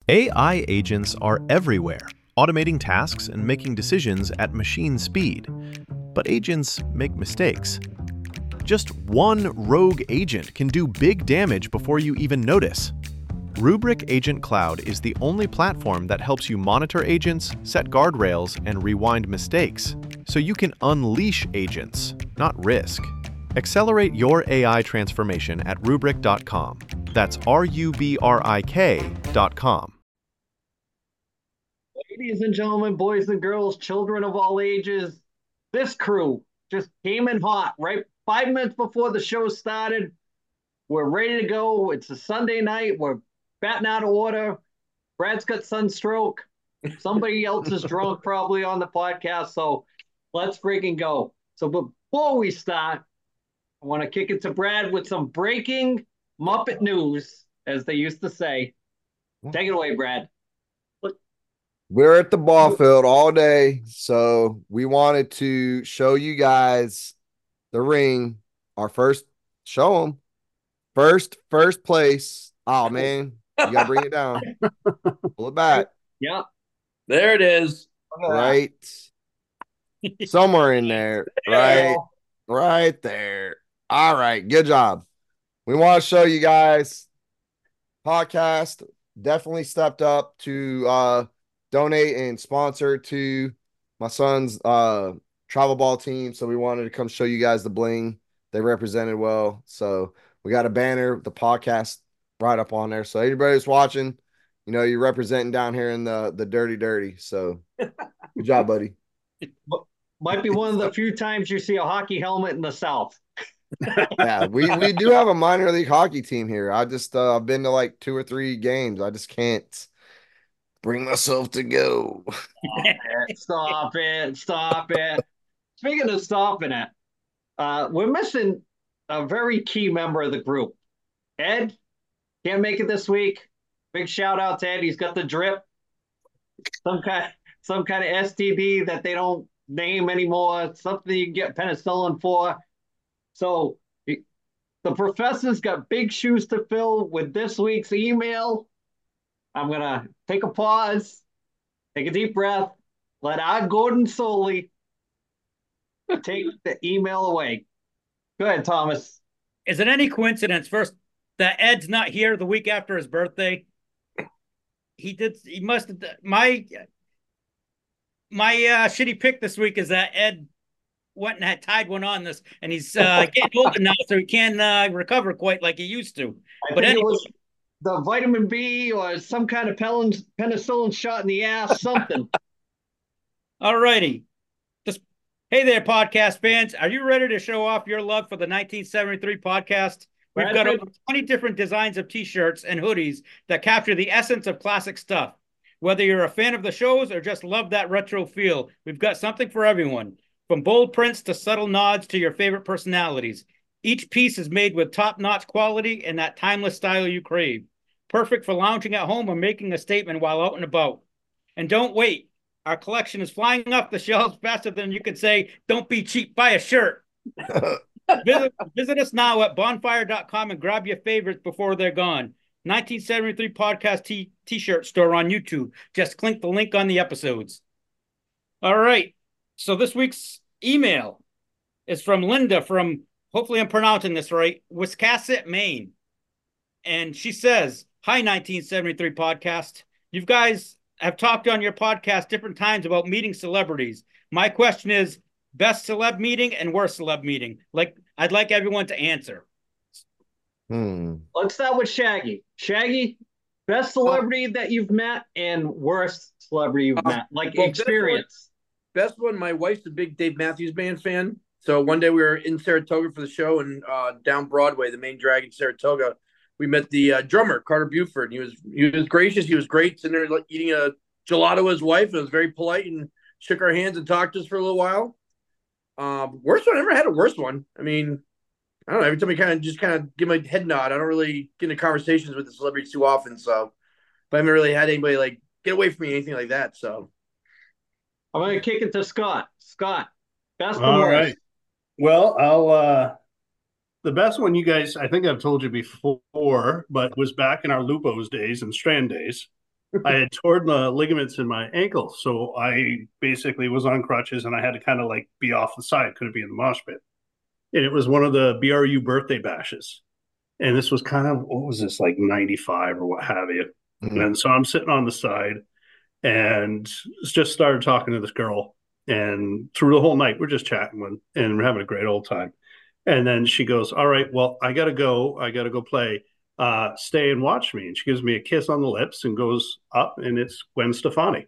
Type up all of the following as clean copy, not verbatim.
AI agents are everywhere, automating tasks and making decisions at machine speed. But agents make mistakes. Just one rogue agent can do big damage before you even notice. Rubrik Agent Cloud is the only platform that helps you monitor agents, set guardrails, and rewind mistakes, so you can unleash agents, not risk. Accelerate your AI transformation at Rubrik.com. That's Rubrik.com. Ladies and gentlemen, boys and girls, children of all ages, this crew just came in hot right 5 minutes before the show started. We're ready to go. It's a Sunday night. We're batting out of order. Brad's got sunstroke. Somebody else is drunk probably on the podcast. So let's freaking go. So before we start, I want to kick it to Brad with some breaking Muppet news, as they used to say. Take it away, Brad. We're at the ball field all day, so we wanted to show you guys the ring. Our first, show them first place. Oh man, you gotta bring it down. Pull it back. Yeah, there it is. Right, somewhere in there. Right there. All right, good job. We want to show you guys. Podcast definitely stepped up to donate and sponsor to my son's travel ball team. So we wanted to come show you guys the bling. They represented well. So we got a banner, the podcast right up on there. So anybody who's watching, you know, you're representing down here in the dirty. So good job, buddy. Might be one of the few times you see a hockey helmet in the South. Yeah, we do have a minor league hockey team here. I just I've been to like 2 or 3 games. I just can't bring myself to go. Stop it. Speaking of stopping it, we're missing a very key member of the group. Ed can't make it this week. Big shout out to Ed. He's got the drip. Some kind of STD that they don't name anymore. Something you can get penicillin for. So the professor's got big shoes to fill with this week's email. I'm going to take a pause, take a deep breath, let our Gordon Soley take the email away. Go ahead, Thomas. Is it any coincidence, first, that Ed's not here the week after his birthday? He must have. My shitty pick this week is that Ed went and had tied one on this, and he's getting older now, so he can't recover quite like he used to. But anyway, it was the vitamin B or some kind of penicillin shot in the ass, something. All righty. Hey there, podcast fans. Are you ready to show off your love for the 1973 podcast? We've got over 20 different designs of t-shirts and hoodies that capture the essence of classic stuff. Whether you're a fan of the shows or just love that retro feel, we've got something for everyone. From bold prints to subtle nods to your favorite personalities. Each piece is made with top-notch quality and that timeless style you crave. Perfect for lounging at home or making a statement while out and about. And don't wait. Our collection is flying off the shelves faster than you can say, don't be cheap, buy a shirt. Visit us now at bonfire.com and grab your favorites before they're gone. 1973 Podcast t-shirt store on YouTube. Just click the link on the episodes. All right. So this week's email is from Linda from, hopefully I'm pronouncing this right, Wiscasset, Maine. And she says, hi, 1973 Podcast. You guys have talked on your podcast different times about meeting celebrities. My question is, best celeb meeting and worst celeb meeting? I'd like everyone to answer. Let's start with Shaggy. Shaggy, best celebrity that you've met and worst celebrity you've met, experience. Best one, my wife's a big Dave Matthews Band fan. So one day we were in Saratoga for the show, and down Broadway, the main drag in Saratoga, we met the drummer, Carter Buford. He was gracious. He was great. Sitting there eating a gelato with his wife. It was very polite and shook our hands and talked to us for a little while. Worst one, I never had a worst one. I mean, I don't know. Every time I kind of give my head nod. I don't really get into conversations with the celebrities too often. So, but I haven't really had anybody get away from me, anything like that. So I'm going to kick it to Scott. Scott, best and worst. Right. Well, I'll the best one, you guys, I think I've told you before, but was back in our Lupo's days and Strand days. I had torn the ligaments in my ankle, so I basically was on crutches, and I had to kind of like be off the side, couldn't be in the mosh pit. And it was one of the BRU birthday bashes, and this was kind of what was this like 95 or what have you. Mhm. And so I'm sitting on the side and just started talking to this girl, and through the whole night we're just chatting and we're having a great old time. And then she goes, all right, well, I gotta go play. Stay and watch me. And she gives me a kiss on the lips and goes up, and it's Gwen Stefani.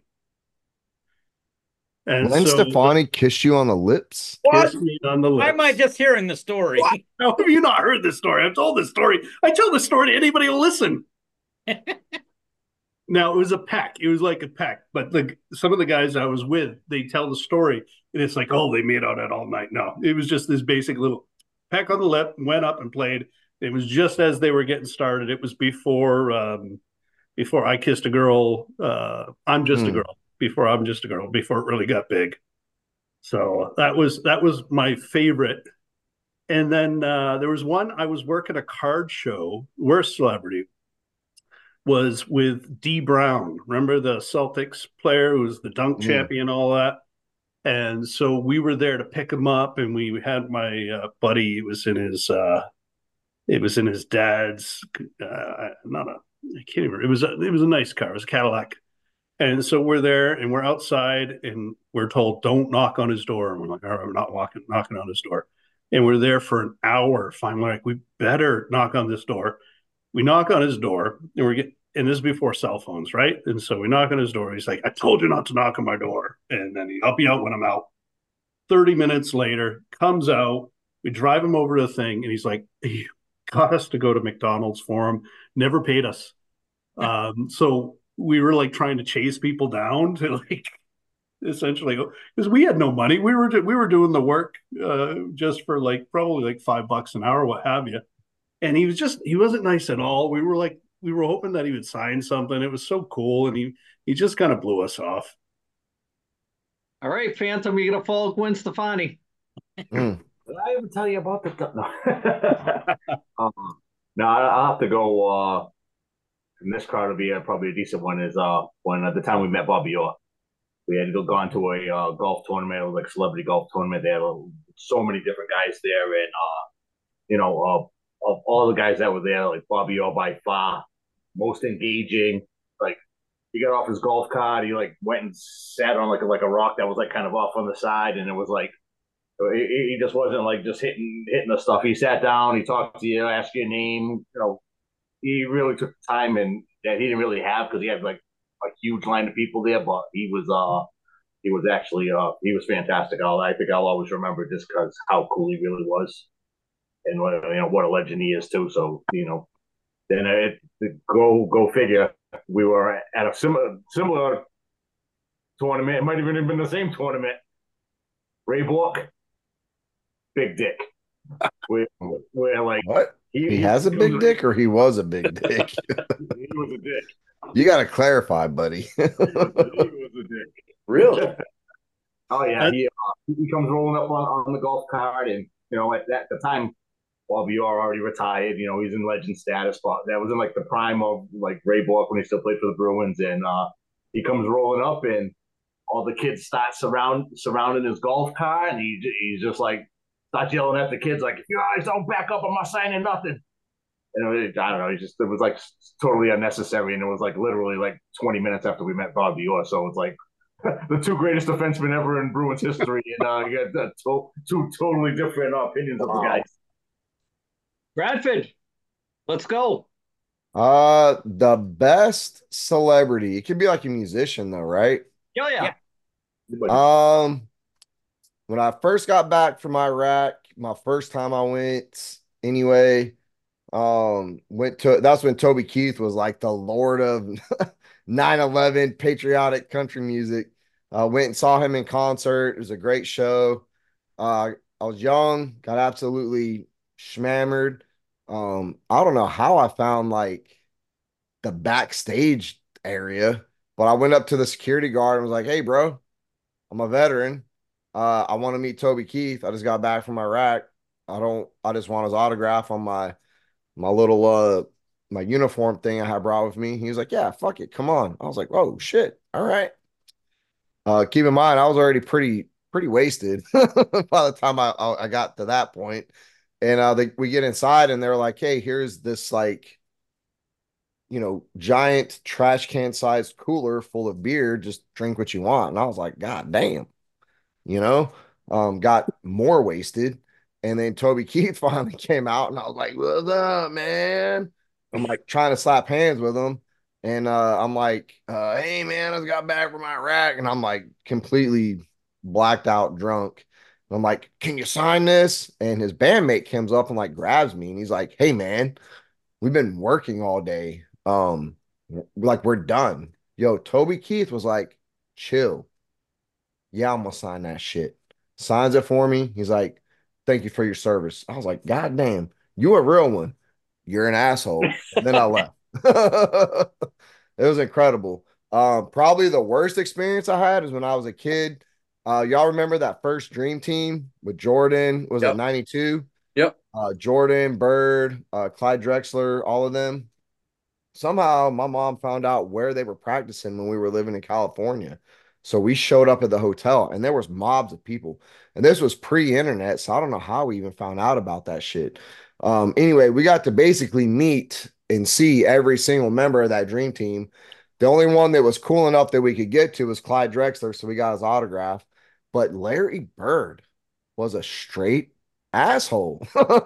And Gwen so Stefani kissed you on the lips? kiss me on the Why am I lips. just hearing the story? What? How have you not heard this story? I've told this story. I tell this story to anybody who'll listen. Now, it was a peck. It was like a peck. But some of the guys I was with, they tell the story, and it's like, oh, they made out at all night. No, it was just this basic little peck on the lip, went up and played. It was just as they were getting started. It was before I kissed a girl. I'm just a girl. Before I'm just a girl. Before it really got big. So that was my favorite. And then there was one, I was working a card show. Worst celebrity was with D Brown. Remember the Celtics player who was the dunk champion, all that. And so we were there to pick him up, and we had my buddy. It was in his dad's. Not a. I can't even. It was a nice car. It was a Cadillac. And so we're there, and we're outside, and we're told don't knock on his door. And we're like, all right, we're not knocking on his door. And we're there for an hour. Finally, like, we better knock on this door. We knock on his door, and this is before cell phones, right? And so we knock on his door. He's like, I told you not to knock on my door. And then I'll be out when I'm out. 30 minutes later, comes out. We drive him over to the thing, and he's like, he got us to go to McDonald's for him, never paid us. So we were like trying to chase people down to like essentially because we had no money. We were doing the work just for like probably like $5 an hour, what have you. And he wasn't nice at all. We were hoping that he would sign something. It was so cool, and he just kind of blew us off. All right, Phantom, you gonna follow Gwen Stefani? Mm. Did I ever tell you about the? No, no, I'll have to go. And this card will be probably a decent one. Is when at the time we met Bobby Orr, we had gone to a golf tournament, it was like celebrity golf tournament. They had so many different guys there, and of all the guys that were there, like Bobby Orr by far most engaging. Like he got off his golf cart, he like went and sat on like a rock that was like kind of off on the side, and it was like he just wasn't like just hitting the stuff. He sat down, he talked to you, asked your name. He really took the time and that he didn't really have because he had like a huge line of people there. But he was actually he was fantastic. I think I'll always remember just because how cool he really was, and what a legend he is too. So then go figure. We were at a similar tournament. It might have even been the same tournament. Ray Bork, big dick. We're like, what? He has a big dick, or he was a big dick? He was a dick. You got to clarify, buddy. He was a dick. Really? Oh yeah, he comes rolling up on the golf cart, and at the time, Bobby Orr already retired. He's in legend status, but that was in like the prime of like Ray Bork when he still played for the Bruins, and he comes rolling up, and all the kids start surrounding his golf cart, and he's just like starts yelling at the kids like, if you guys don't back up, I'm not signing nothing. And I don't know, it was like totally unnecessary, and it was like literally like 20 minutes after we met Bobby Orr, so it's like the two greatest defensemen ever in Bruins history, and you got two totally different opinions of the guys. Bradford, let's go. The best celebrity. It could be like a musician though, right? Oh yeah. When I first got back from Iraq, my first time I went anyway, that's when Toby Keith was like the lord of 9/11 patriotic country music. Went and saw him in concert. It was a great show. I was young, got absolutely schmammered. I don't know how I found like the backstage area, but I went up to the security guard and was like, hey bro, I'm a veteran. I want to meet Toby Keith. I just got back from Iraq. I just want his autograph on my little my uniform thing I had brought with me. He was like, yeah, fuck it, come on. I was like, oh shit, all right. Keep in mind, I was already pretty wasted by the time I got to that point. And we get inside and they're like, hey, here's this like, giant trash can sized cooler full of beer. Just drink what you want. And I was like, God damn, you know, got more wasted. And then Toby Keith finally came out and I was like, what's up, man? I'm like trying to slap hands with him. And I'm like, hey, man, I just got back from Iraq. And I'm like completely blacked out drunk. And I'm like, can you sign this? And his bandmate comes up and like grabs me and he's like, hey, man, we've been working all day. Like we're done. Yo, Toby Keith was like, chill. Yeah, I'm gonna sign that shit. Signs it for me. He's like, thank you for your service. I was like, God damn, you a real one. You're an asshole. And then I left. It was incredible. Probably the worst experience I had is when I was a kid. Y'all remember that first Dream Team with Jordan? Was it 92? Yep. Jordan, Bird, Clyde Drexler, all of them. Somehow my mom found out where they were practicing when we were living in California. So we showed up at the hotel and there was mobs of people. And this was pre-internet, so I don't know how we even found out about that shit. Anyway, we got to basically meet and see every single member of that dream team. The only one that was cool enough that we could get to was Clyde Drexler, so we got his autograph. But Larry Bird was a straight asshole.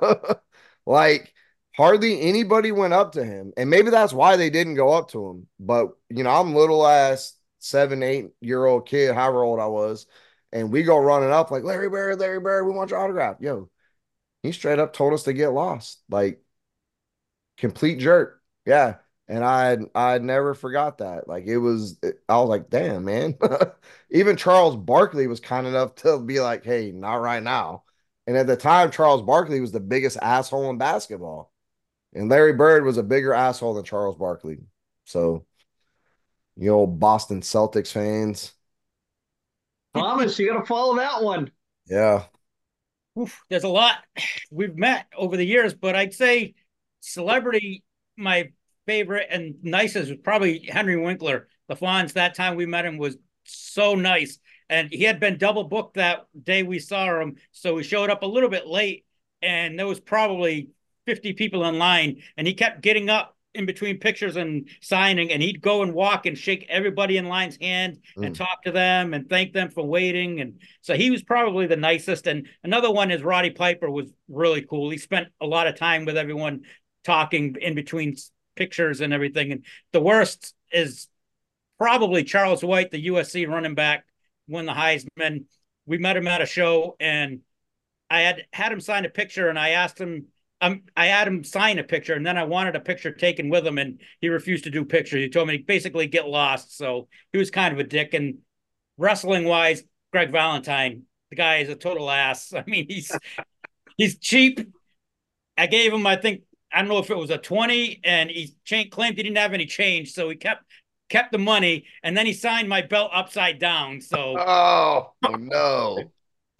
Like hardly anybody went up to him. And maybe that's why they didn't go up to him. But, I'm little ass 7, 8-year-old kid, however old I was. And we go running up like, Larry Bird, we want your autograph. Yo, he straight up told us to get lost. Like, complete jerk. Yeah. And I never forgot that. Like, I was like, damn, man. Even Charles Barkley was kind enough to be like, hey, not right now. And at the time, Charles Barkley was the biggest asshole in basketball. And Larry Bird was a bigger asshole than Charles Barkley. So, you old Boston Celtics fans. Thomas, you got to follow that one. Yeah. Oof, there's a lot we've met over the years, but I'd say celebrity, my favorite and nicest was probably Henry Winkler. The Fonz, that time we met him was so nice. And he had been double booked that day we saw him. So we showed up a little bit late and there was probably 50 people in line. And he kept getting up in between pictures and signing, and he'd go and walk and shake everybody in line's hand and talk to them and thank them for waiting. And so he was probably the nicest. And another one is Roddy Piper was really cool. He spent a lot of time with everyone talking in between pictures and everything. And the worst is probably Charles White, the USC running back, won the Heisman. We met him at a show and I had him sign a picture and I asked him, I had him sign a picture and then I wanted a picture taken with him and he refused to do pictures. He told me to basically get lost. So he was kind of a dick. And wrestling wise, Greg Valentine, the guy is a total ass. I mean, he's cheap. I gave him, I don't know if it was a 20 and he claimed he didn't have any change. So he kept the money and then he signed my belt upside down. So, oh no.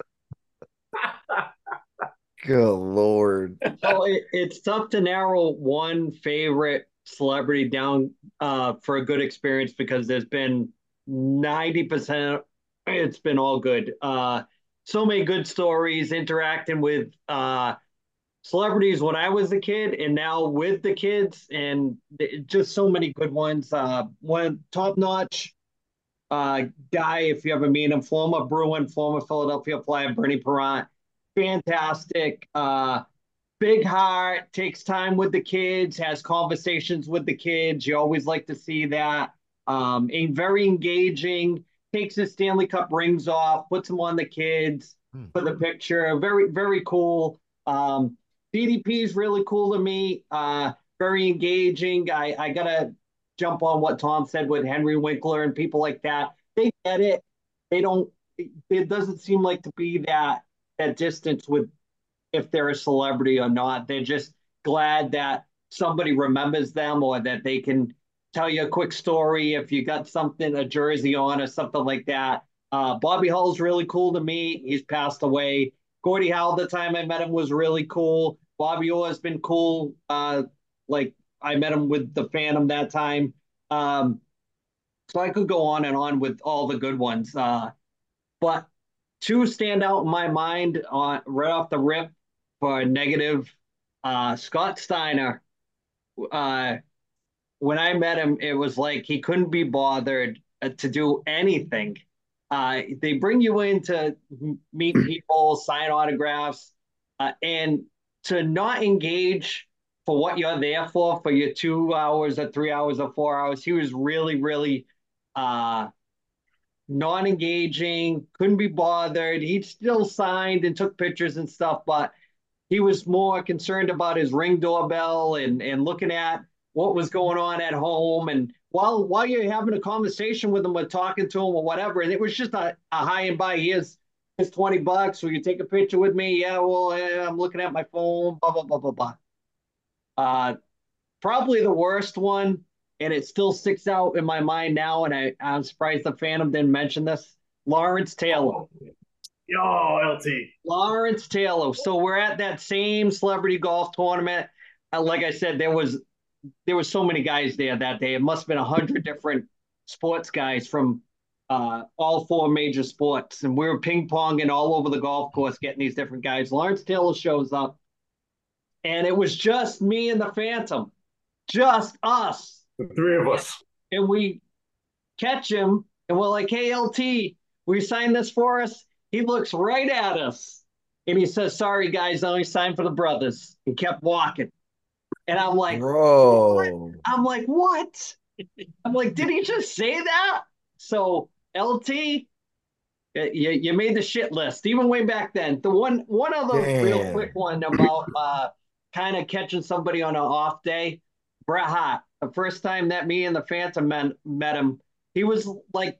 Good Lord. So it's tough to narrow one favorite celebrity down for a good experience because there's been 90%, it's been all good. So many good stories interacting with celebrities when I was a kid and now with the kids, and just so many good ones. One top-notch guy, if you ever meet him, former Bruin, former Philadelphia Flyer, Bernie Parent. Fantastic. Big heart, takes time with the kids, has conversations with the kids. You always like to see that. And very engaging, takes his Stanley Cup rings off, puts them on the kids for the picture. Very, very cool. DDP is really cool to me. Very engaging. I got to jump on what Tom said with Henry Winkler and people like that. They get it. It doesn't seem like to be that distance with if they're a celebrity or not. They're just glad that somebody remembers them or that they can tell you a quick story if you got something, a jersey on or something like that. Bobby Hull's really cool to me. He's passed away. Gordie Howe, the time I met him, was really cool. Bobby Orr has been cool. Like I met him with the Phantom that time. So I could go on and on with all the good ones. But two stand out in my mind right off the rip for a negative. Scott Steiner. Uh, when I met him, it was like he couldn't be bothered to do anything. They bring you in to meet people, sign autographs, and to not engage for what you're there for your 2 hours or 3 hours or 4 hours. He was really, really non-engaging, couldn't be bothered. He still signed and took pictures and stuff, but he was more concerned about his Ring doorbell and looking at what was going on at home. And while you're having a conversation with him or talking to him or whatever, and it was just a high and by, here's $20. Will you take a picture with me? Yeah, well, I'm looking at my phone, blah, blah, blah, blah, blah. Probably the worst one, and it still sticks out in my mind now, and I'm surprised the Phantom didn't mention this. Lawrence Taylor. Yo, LT. Lawrence Taylor. So we're at that same celebrity golf tournament. Like I said, there was so many guys there that day. It must have been 100 different sports guys from all four major sports. And we were ping-ponging all over the golf course getting these different guys. Lawrence Taylor shows up, and it was just me and the Phantom. Just us. The three of us. And we catch him, and we're like, hey, LT, will you sign this for us? He looks right at us, and he says, sorry, guys, I only signed for the brothers. He kept walking. And I'm like, bro. what? I'm like, what? I'm like, did he just say that? So, LT, you made the shit list, even way back then. The one other real quick one about kind of catching somebody on an off day. Bret Hart, the first time that me and the Phantom met him, he was like,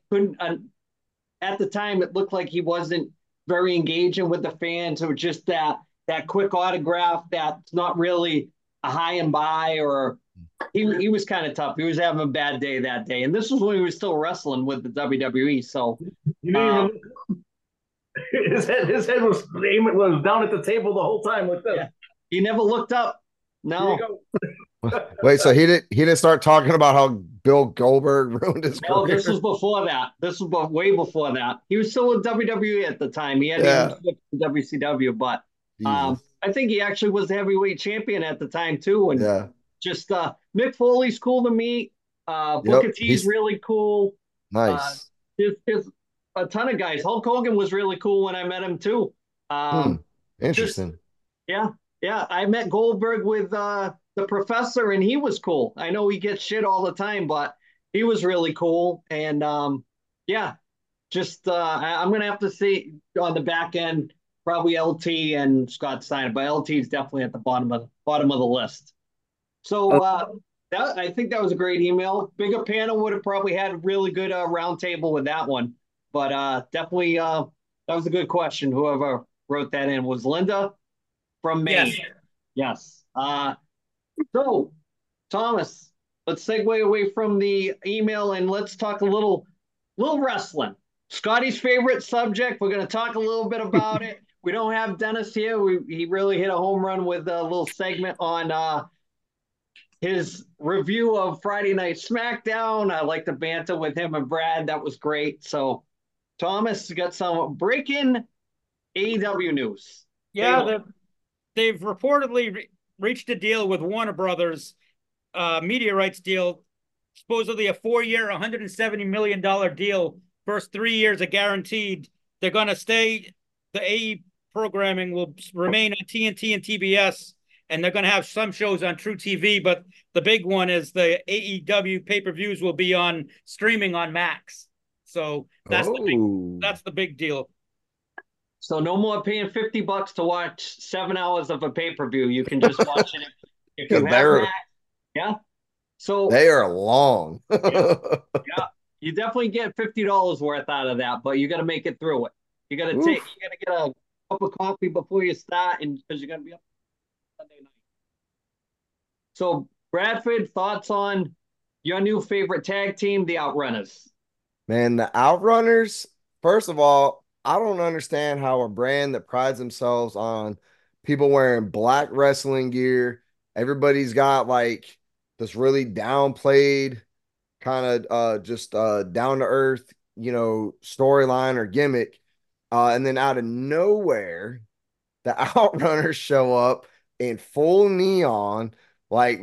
at the time, it looked like he wasn't very engaging with the fans. It was just that quick autograph that's not really a high and by, or he was kind of tough. He was having a bad day that day. And this was when he was still wrestling with the WWE. So you didn't even his head was down at the table the whole time like this. Yeah. He never looked up. No. Wait, so he didn't start talking about how Bill Goldberg ruined his career? No, this was before that. This was way before that. He was still with WWE at the time. He hadn't even switched to WCW, but I think he actually was the heavyweight champion at the time too. And just Mick Foley's cool to meet. Booker T's really cool. Nice. There's a ton of guys. Hulk Hogan was really cool when I met him too. Interesting. Yeah. I met Goldberg with the Professor, and he was cool. I know he gets shit all the time, but he was really cool. And I'm gonna have to see on the back end probably LT and Scott Steiner, but LT is definitely at the bottom of the list. So I think that was a great email. Bigger panel would have probably had a really good round table with that one, but definitely that was a good question. Whoever wrote that in was Linda from Maine. Yes. So, Thomas, let's segue away from the email and let's talk a little wrestling. Scotty's favorite subject. We're going to talk a little bit about it. We don't have Dennis here. He really hit a home run with a little segment on his review of Friday Night SmackDown. I like to banter with him and Brad. That was great. So, Thomas, you got some breaking AEW news. Yeah, they've reportedly reached a deal with Warner Brothers, media rights deal, supposedly a 4-year, $170 million deal. First 3 years are guaranteed. They're going to stay. The AE programming will remain on TNT and TBS, and they're going to have some shows on True TV. But the big one is the AEW pay-per-views will be on streaming on Max. So that's the big deal. So no more paying $50 to watch 7 hours of a pay-per-view. You can just watch it if you have Max. Yeah. So they are long. Yeah. You definitely get $50 worth out of that, but you got to make it through it. You got to get a cup of coffee before you start, and because you're going to be up Sunday night. So Bradford, thoughts on your new favorite tag team, the Outrunners? Man, the Outrunners, first of all, I don't understand how a brand that prides themselves on people wearing black wrestling gear, everybody's got like this really downplayed kind of just down to earth, storyline or gimmick. And then out of nowhere, the Outrunners show up in full neon, like,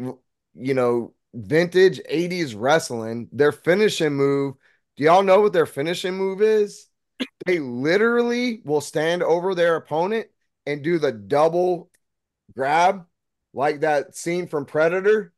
vintage 80s wrestling. Their finishing move. Do y'all know what their finishing move is? They literally will stand over their opponent and do the double grab, like that scene from Predator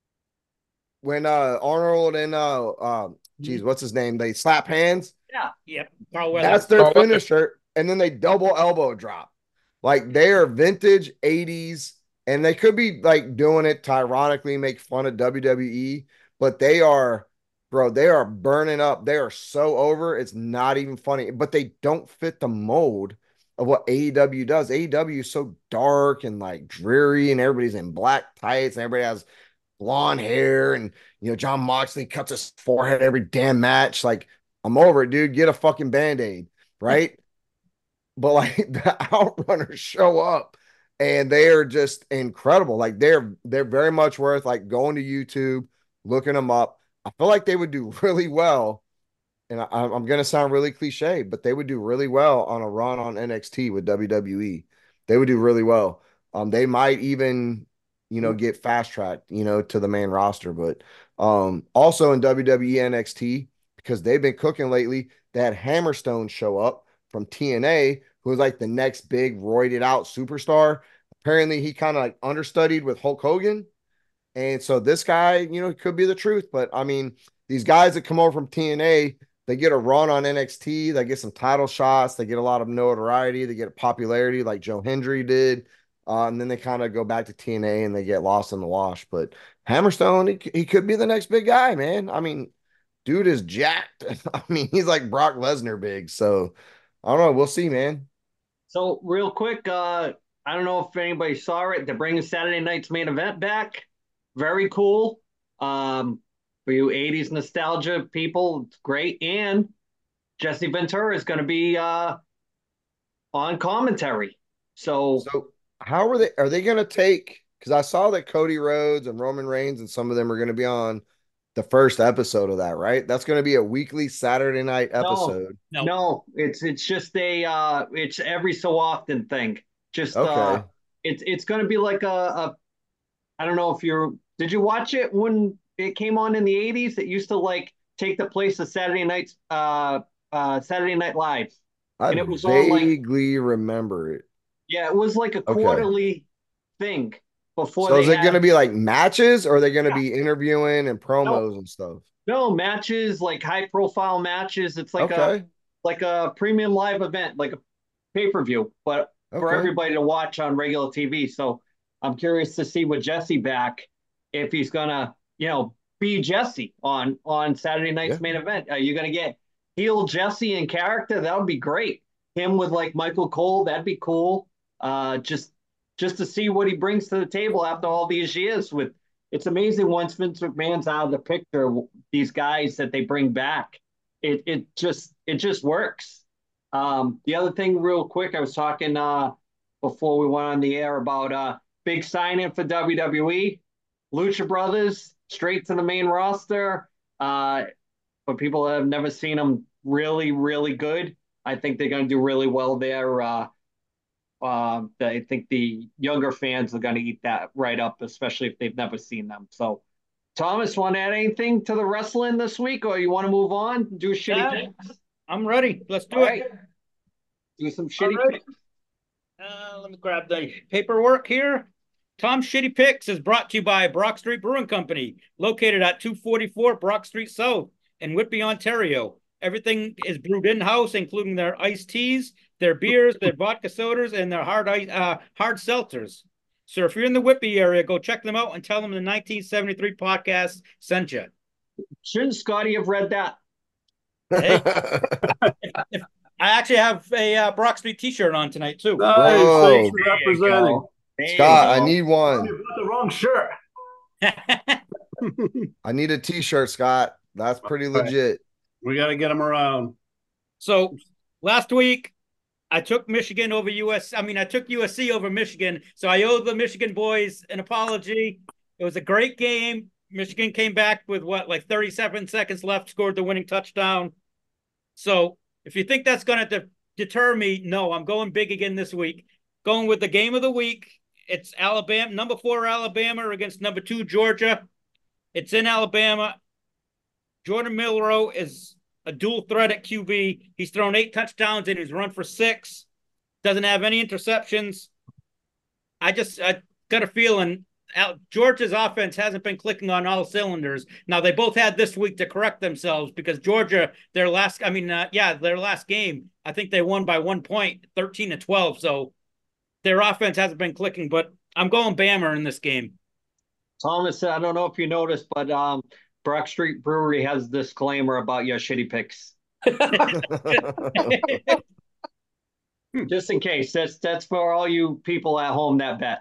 when Arnold and what's his name? They slap hands. Yeah. Yep. That's their finisher, and then they double elbow drop. Like they are vintage 80s, and they could be like doing it to ironically make fun of WWE, but they are, bro, they are burning up. They are so over. It's not even funny, but they don't fit the mold of what AEW does. AEW is so dark and like dreary, and everybody's in black tights, and everybody has blonde hair, and John Moxley cuts his forehead every damn match. Like, I'm over it, dude. Get a fucking band-aid, right? But like the Outrunners show up and they are just incredible. Like they're very much worth like going to YouTube, looking them up. I feel like they would do really well. And I'm going to sound really cliche, but they would do really well on a run on NXT with WWE. They would do really well. They might even, get fast tracked, to the main roster. But also in WWE NXT, because they've been cooking lately, they had Hammerstone show up from TNA, who was like the next big roided out superstar. Apparently, he kind of like understudied with Hulk Hogan. And so this guy, could be the truth. But I mean, these guys that come over from TNA, they get a run on NXT, they get some title shots, they get a lot of notoriety, they get popularity like Joe Hendry did. And then they kind of go back to TNA and they get lost in the wash. But Hammerstone, he could be the next big guy, man. I mean, dude is jacked. I mean, he's like Brock Lesnar big. So I don't know. We'll see, man. So real quick, I don't know if anybody saw it. They're bringing Saturday night's main event back. Very cool. For you 80s nostalgia people, it's great. And Jesse Ventura is going to be on commentary. So how are they going to take, because I saw that Cody Rhodes and Roman Reigns and some of them are going to be on the first episode of that, right? That's going to be a weekly Saturday night episode. No, it's just it's every so often thing. Just okay. It's going to be like a I don't know if did you watch it when it came on in the 80s? It used to like take the place of Saturday Night Live. And it was vaguely remember it. Yeah, it was like a quarterly thing before. So is it going to be like matches, or are they going to be interviewing and promos and stuff? No, matches, like high profile matches. It's like a premium live event, like a pay-per-view, but for everybody to watch on regular TV. So I'm curious to see with Jesse back, if he's gonna, be Jesse on Saturday night's main event. Are you gonna get heel Jesse in character? That would be great. Him with like Michael Cole, that'd be cool. Just to see what he brings to the table after all these years. It's amazing once Vince McMahon's out of the picture, these guys that they bring back, it just works. The other thing, real quick, I was talking before we went on the air about big signing for WWE, Lucha Brothers, straight to the main roster. For people that have never seen them, really, really good. I think they're going to do really well there. I think the younger fans are going to eat that right up, especially if they've never seen them. So, Thomas, want to add anything to the wrestling this week, or you want to move on? Do shitty picks? I'm ready. Let's do it. Do some shitty picks. Let me grab the paperwork here. Tom's Shitty Picks is brought to you by Brock Street Brewing Company, located at 244 Brock Street South in Whitby, Ontario. Everything is brewed in-house, including their iced teas, their beers, their vodka sodas, and their hard seltzers. So if you're in the Whitby area, go check them out and tell them the 1973 podcast sent you. Shouldn't Scotty have read that? Hey. I actually have a Brock Street t-shirt on tonight, too. Nice. Thanks for representing. Scott, I need one. You bought the wrong shirt. I need a t-shirt, Scott. That's pretty legit. We got to get them around. So last week, I took Michigan over I took USC over Michigan. So I owe the Michigan boys an apology. It was a great game. Michigan came back with like 37 seconds left, scored the winning touchdown. So if you think that's going to deter me, no, I'm going big again this week. Going with the game of the week. It's Alabama, number 4 Alabama against number 2 Georgia. It's in Alabama. Jordan Milroe is a dual threat at QB. He's thrown 8 touchdowns and he's run for 6. Doesn't have any interceptions. I got a feeling Georgia's offense hasn't been clicking on all cylinders. Now they both had this week to correct themselves because Georgia, their last game, I think they won by 1 point, 13-12. So their offense hasn't been clicking, but I'm going Bama in this game. Thomas, I don't know if you noticed, but Brock Street Brewery has a disclaimer about your shitty picks. Just in case. That's for all you people at home that bet.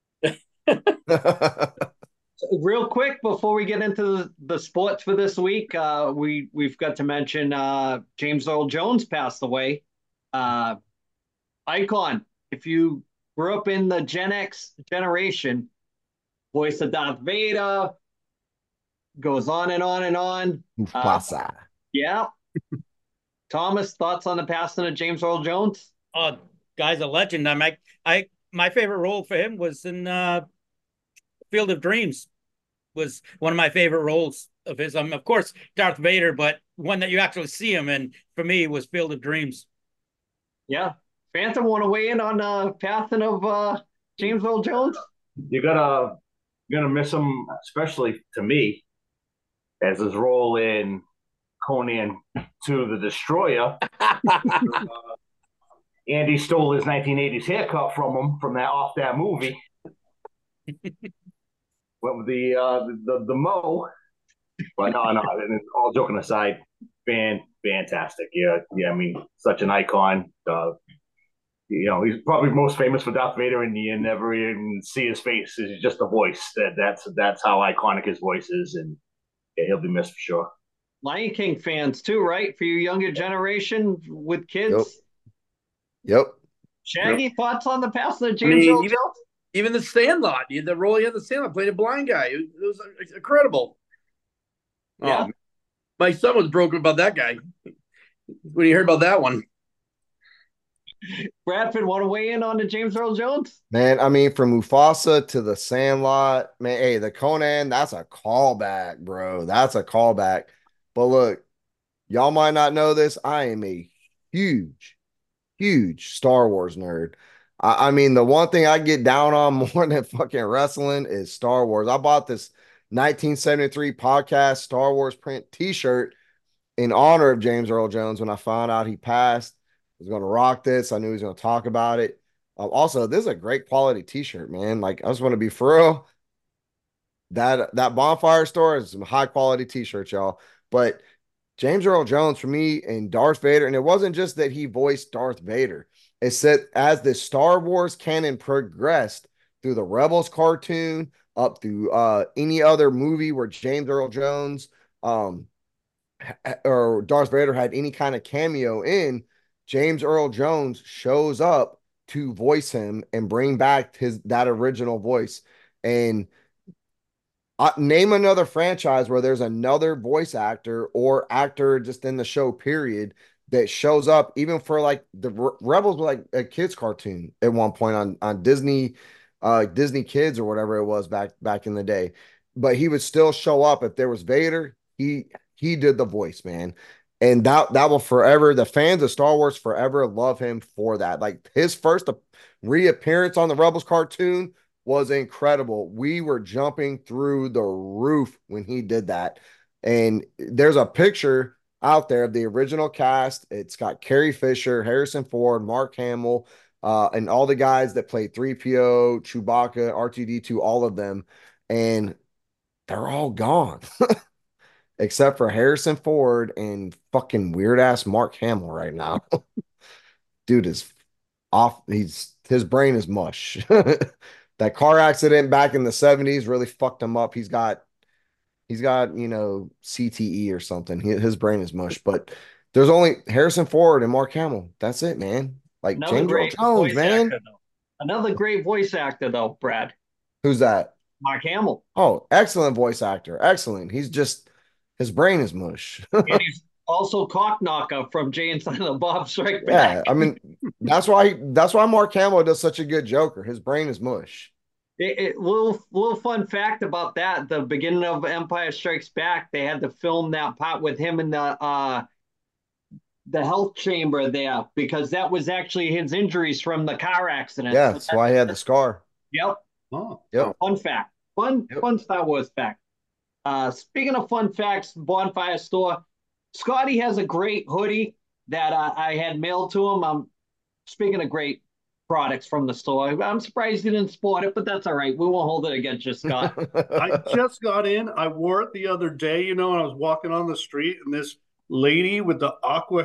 Real quick before we get into the sports for this week, we've got to mention James Earl Jones passed away. Icon. If you grew up in the Gen X generation, voice of Darth Vader, goes on and on and on. Mufasa. Yeah. Thomas, thoughts on the passing of James Earl Jones? Oh, guy's a legend. My favorite role for him was in Field of Dreams. Was one of my favorite roles of his. Of course, Darth Vader, but one that you actually see him in for me was Field of Dreams. Yeah. Phantom, want to weigh in on the passing of James Earl Jones? You're gonna miss him, especially to me, as his role in Conan to the Destroyer. Andy stole his 1980s haircut from him from that movie. Went with the mo. But no, all joking aside, fantastic. Yeah, I mean, such an icon. He's probably most famous for Darth Vader, and you never even see his face. It's just a voice. That's how iconic his voice is, and yeah, he'll be missed for sure. Lion King fans too, right? For your younger generation with kids. Yep. Shaggy, thoughts on the passing of James Earl Jones? Even the Sandlot, the role he had in the Sandlot, played a blind guy. It was incredible. Yeah. Oh, my son was broken about that guy when he heard about that one. Bradford, want to weigh in on the James Earl Jones? Man, I mean, from Mufasa to the Sandlot, man, hey, the Conan, that's a callback, bro. That's a callback. But look, y'all might not know this. I am a huge Star Wars nerd. I mean, the one thing I get down on more than fucking wrestling is Star Wars. I bought this 1973 podcast Star Wars print t-shirt in honor of James Earl Jones when I found out he passed. I was going to rock this. I knew he was going to talk about it. Also, this is a great quality t-shirt, man. Like, I just want to be for real. That Bonfire store is some high quality t-shirts, y'all. But James Earl Jones for me and Darth Vader, and it wasn't just that he voiced Darth Vader. It said as the Star Wars canon progressed through the Rebels cartoon up through any other movie where James Earl Jones or Darth Vader had any kind of cameo in, James Earl Jones shows up to voice him and bring back that original voice. And name another franchise where there's another voice actor or actor just in the show period that shows up, even for like the Rebels were like a kids cartoon at one point on Disney Kids or whatever it was back in the day. But he would still show up if there was Vader. He did the voice, man. And that will forever, the fans of Star Wars forever love him for that. Like his first reappearance on the Rebels cartoon was incredible. We were jumping through the roof when he did that. And there's a picture out there of the original cast. It's got Carrie Fisher, Harrison Ford, Mark Hamill, and all the guys that played 3PO, Chewbacca, R2-D2, all of them. And they're all gone. Except for Harrison Ford and fucking weird ass Mark Hamill right now. Dude is off. His brain is mush. That car accident back in the 70s really fucked him up. He's got CTE or something. His brain is mush. But there's only Harrison Ford and Mark Hamill. That's it, man. Like James Earl Jones, man. Another great voice actor though, Brad. Who's that? Mark Hamill. Oh, excellent voice actor. Excellent. His brain is mush. And he's also Cockknocker from Jay and Silent Bob Strike Yeah, Back. I mean, that's why Mark Hamill does such a good Joker. His brain is mush. Little fun fact about that: the beginning of Empire Strikes Back, they had to film that part with him in the health chamber there because that was actually his injuries from the car accident. Yeah, So that's why he had the scar. Yep. Oh, Yep. Fun fact. Fun Yep. fun Star Wars fact. Speaking of fun facts, Bonfire Store, Scotty has a great hoodie that I had mailed to him. Speaking of great products from the store, I'm surprised he didn't sport it, but that's all right. We won't hold it against you, Scott. I just got in. I wore it the other day, and I was walking on the street, and this lady with the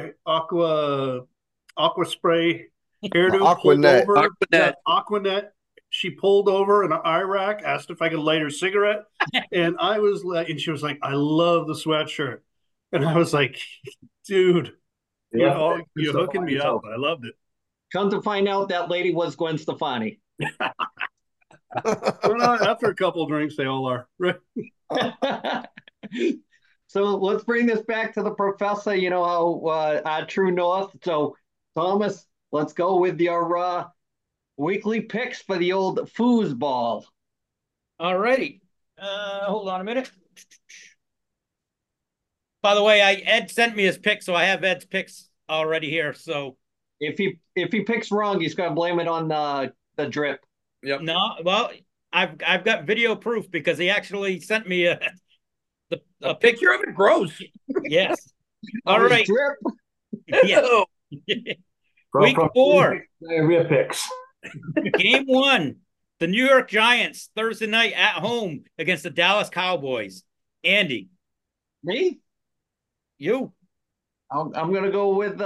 aqua spray hairdo pulled Aquanet. over. Aquanet. Yeah, Aquanet. She pulled over in an Iraq, asked if I could light her cigarette, and and she was like, "I love the sweatshirt," and I was like, "Dude, you're hooking me up." I loved it. Come to find out, that lady was Gwen Stefani. Well, after a couple of drinks, they all are. Right? So let's bring this back to the professor. You know how True North. So Thomas, let's go with your weekly picks for the old foosball. All righty. Hold on a minute. By the way, Ed sent me his pick, so I have Ed's picks already here. So if he picks wrong, he's gonna blame it on the drip. Yep. No, well, I've got video proof because he actually sent me a picture of it. Gross. Yes. All right. Drip. Yeah. Week 4. Diarrhea picks. Game 1. The New York Giants Thursday night at home against the Dallas Cowboys. Andy. Me? You. I'm gonna go with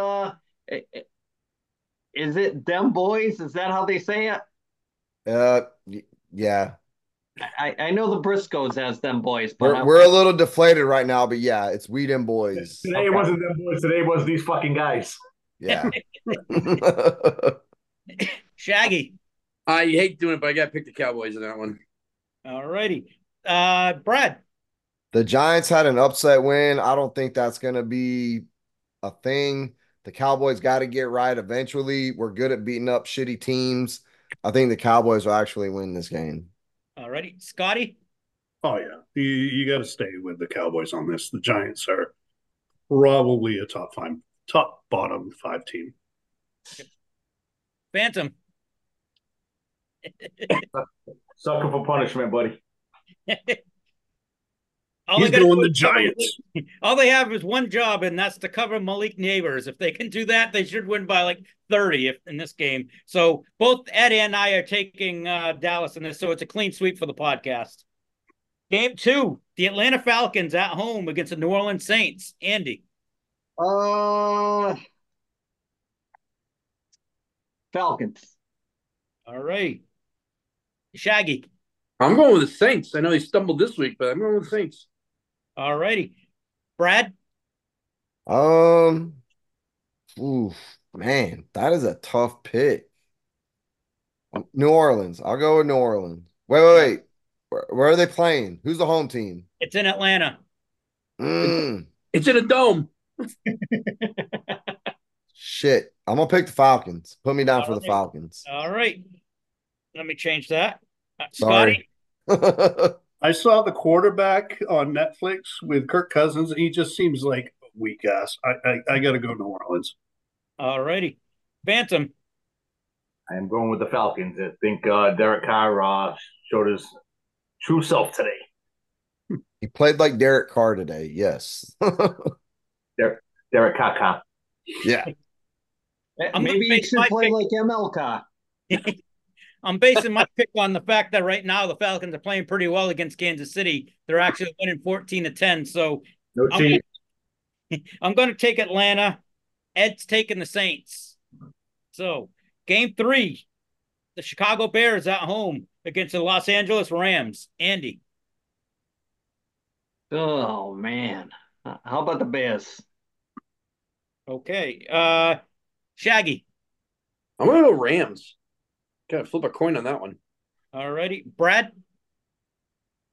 is it them boys? Is that how they say it? Yeah. I know the Briscoes as them boys, but We're a little deflated right now, but yeah, it's we them boys. Today wasn't them boys. Today was these fucking guys. Yeah. Shaggy. I hate doing it, but I got to pick the Cowboys in that one. All righty. Brad. The Giants had an upset win. I don't think that's going to be a thing. The Cowboys got to get right eventually. We're good at beating up shitty teams. I think the Cowboys will actually win this game. All righty. Scotty. Oh, yeah. You got to stay with the Cowboys on this. The Giants are probably a top bottom 5 team. Phantom. Sucker for punishment, buddy. He's going the Giants. All they have is one job, and that's to cover Malik Neighbors. If they can do that, they should win by like 30 in this game. So both Ed and I are taking Dallas in this, so it's a clean sweep for the podcast. Game 2, the Atlanta Falcons at home against the New Orleans Saints. Andy. Falcons. All right. Shaggy. I'm going with the Saints. I know he stumbled this week, but I'm going with the Saints. All righty. Brad? Ooh, man, that is a tough pick. New Orleans. I'll go with New Orleans. Wait. Where are they playing? Who's the home team? It's in Atlanta. It's in a dome. Shit. I'm going to pick the Falcons. Put me down for the Falcons. All right. Let me change that. Sorry. Scotty? I saw the quarterback on Netflix with Kirk Cousins, and he just seems like a weak ass. I got to go New Orleans. All righty. Phantom. I am going with the Falcons. I think Derek Carr showed his true self today. He played like Derek Carr today. Yes. Derek Carr. Yeah. Maybe he should play like MLK. I'm basing my pick on the fact that right now the Falcons are playing pretty well against Kansas City. They're actually winning 14-10. So No cheat. I'm going to take Atlanta. Ed's taking the Saints. So game 3, the Chicago Bears at home against the Los Angeles Rams. Andy. Oh, man. How about the Bears? Okay. Shaggy. I'm going to go Rams. Got to flip a coin on that one. All righty. Brad?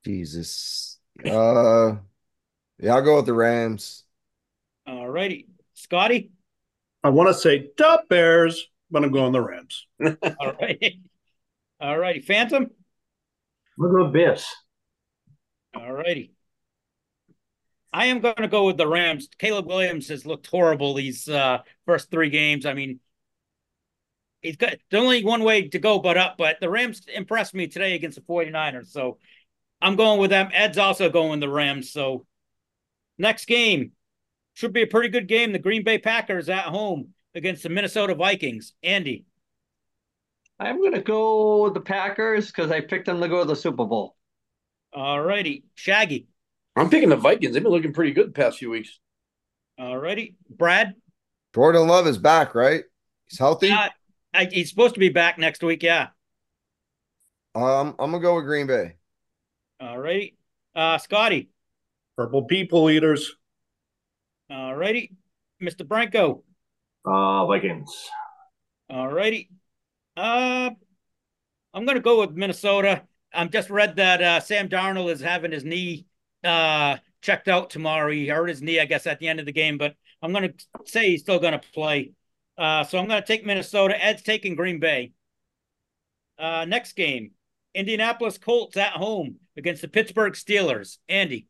Jesus. Yeah, I'll go with the Rams. All righty. Scotty? I want to say duh Bears, but I'm going the Rams. All right. All righty. Phantom? Look at the Biffs. All righty. I am going to go with the Rams. Caleb Williams has looked horrible these first 3 games. I mean, he's got there's only one way to go but up, but the Rams impressed me today against the 49ers. So I'm going with them. Ed's also going with the Rams. So next game should be a pretty good game. The Green Bay Packers at home against the Minnesota Vikings. Andy? I'm going to go with the Packers because I picked them to go to the Super Bowl. All righty. Shaggy? I'm picking the Vikings. They've been looking pretty good the past few weeks. All righty. Brad? Jordan Love is back, right? He's healthy. He's supposed to be back next week, yeah. I'm gonna go with Green Bay. All righty. Scotty? Purple people eaters. All righty. Mr. Branco? Vikings. All righty. I'm going to go with Minnesota. I just read that Sam Darnold is having his knee checked out tomorrow. He hurt his knee, I guess, at the end of the game, but I'm going to say he's still going to play. So I'm going to take Minnesota. Ed's taking Green Bay. Next game, Indianapolis Colts at home against the Pittsburgh Steelers. Andy?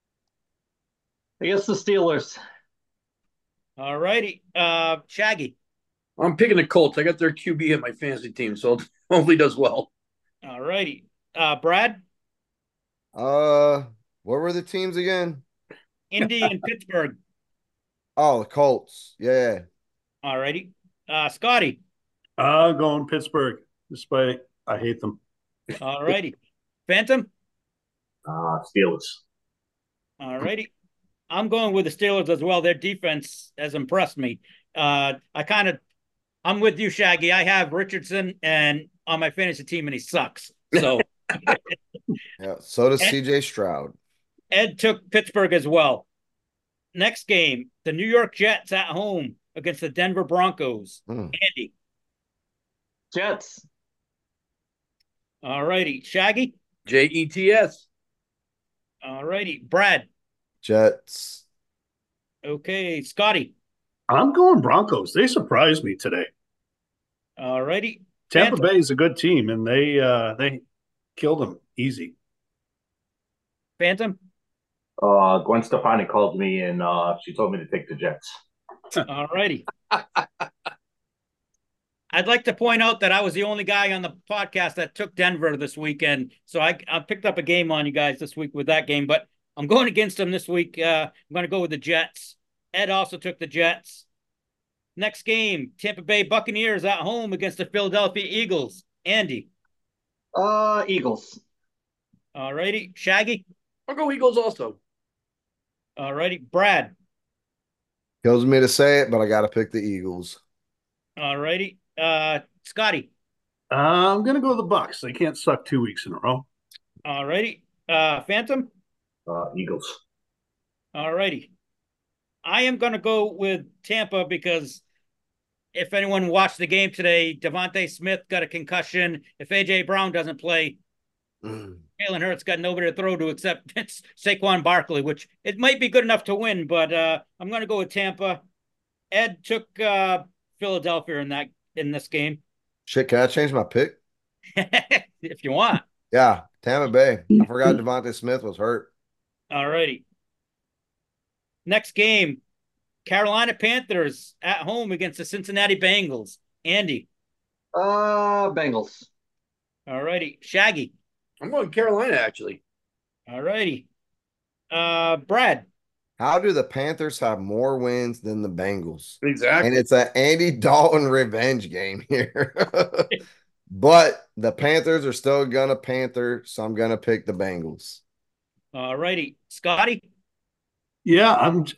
I guess the Steelers. All righty. Shaggy? I'm picking the Colts. I got their QB in my fantasy team, so hopefully does well. All righty. Brad? What were the teams again? Indy and Pittsburgh. Oh, the Colts. Yeah. All righty. Scotty? Going Pittsburgh, despite I hate them. All righty. Phantom? Steelers. All righty. I'm going with the Steelers as well. Their defense has impressed me. I'm with you, Shaggy. I have Richardson and on my fantasy team, and he sucks. So Yeah. So does CJ Stroud. Ed took Pittsburgh as well. Next game, the New York Jets at home against the Denver Broncos. Andy? Jets. All righty. Shaggy? Jets. All righty. Brad? Jets. Okay. Scotty? I'm going Broncos. They surprised me today. All righty. Tampa Bay is a good team, and they killed them easy. Phantom? Gwen Stefani called me, and she told me to take the Jets. All righty. I'd like to point out that I was the only guy on the podcast that took Denver this weekend. So I picked up a game on you guys this week with that game, but I'm going against them this week. I'm going to go with the Jets. Ed also took the Jets. Next game, Tampa Bay Buccaneers at home against the Philadelphia Eagles. Andy? Eagles. All righty. Shaggy? I'll go Eagles also. All righty. Brad? Kills me to say it, but I got to pick the Eagles. All righty. Scotty? I'm going to go with the Bucks. They can't suck 2 weeks in a row. All righty. Phantom? Eagles. All righty. I am going to go with Tampa because if anyone watched the game today, Devontae Smith got a concussion. If A.J. Brown doesn't play, Jalen Hurts got nobody to throw to except Saquon Barkley, which it might be good enough to win, but I'm going to go with Tampa. Ed took Philadelphia in this game. Shit, can I change my pick? If you want. Yeah, Tampa Bay. I forgot Devontae Smith was hurt. All righty. Next game, Carolina Panthers at home against the Cincinnati Bengals. Andy? Bengals. All righty. Shaggy? I'm going Carolina, actually. All righty. Brad? How do the Panthers have more wins than the Bengals? Exactly. And it's an Andy Dalton revenge game here. But the Panthers are still going to Panther, so I'm going to pick the Bengals. All righty. Scotty? Yeah,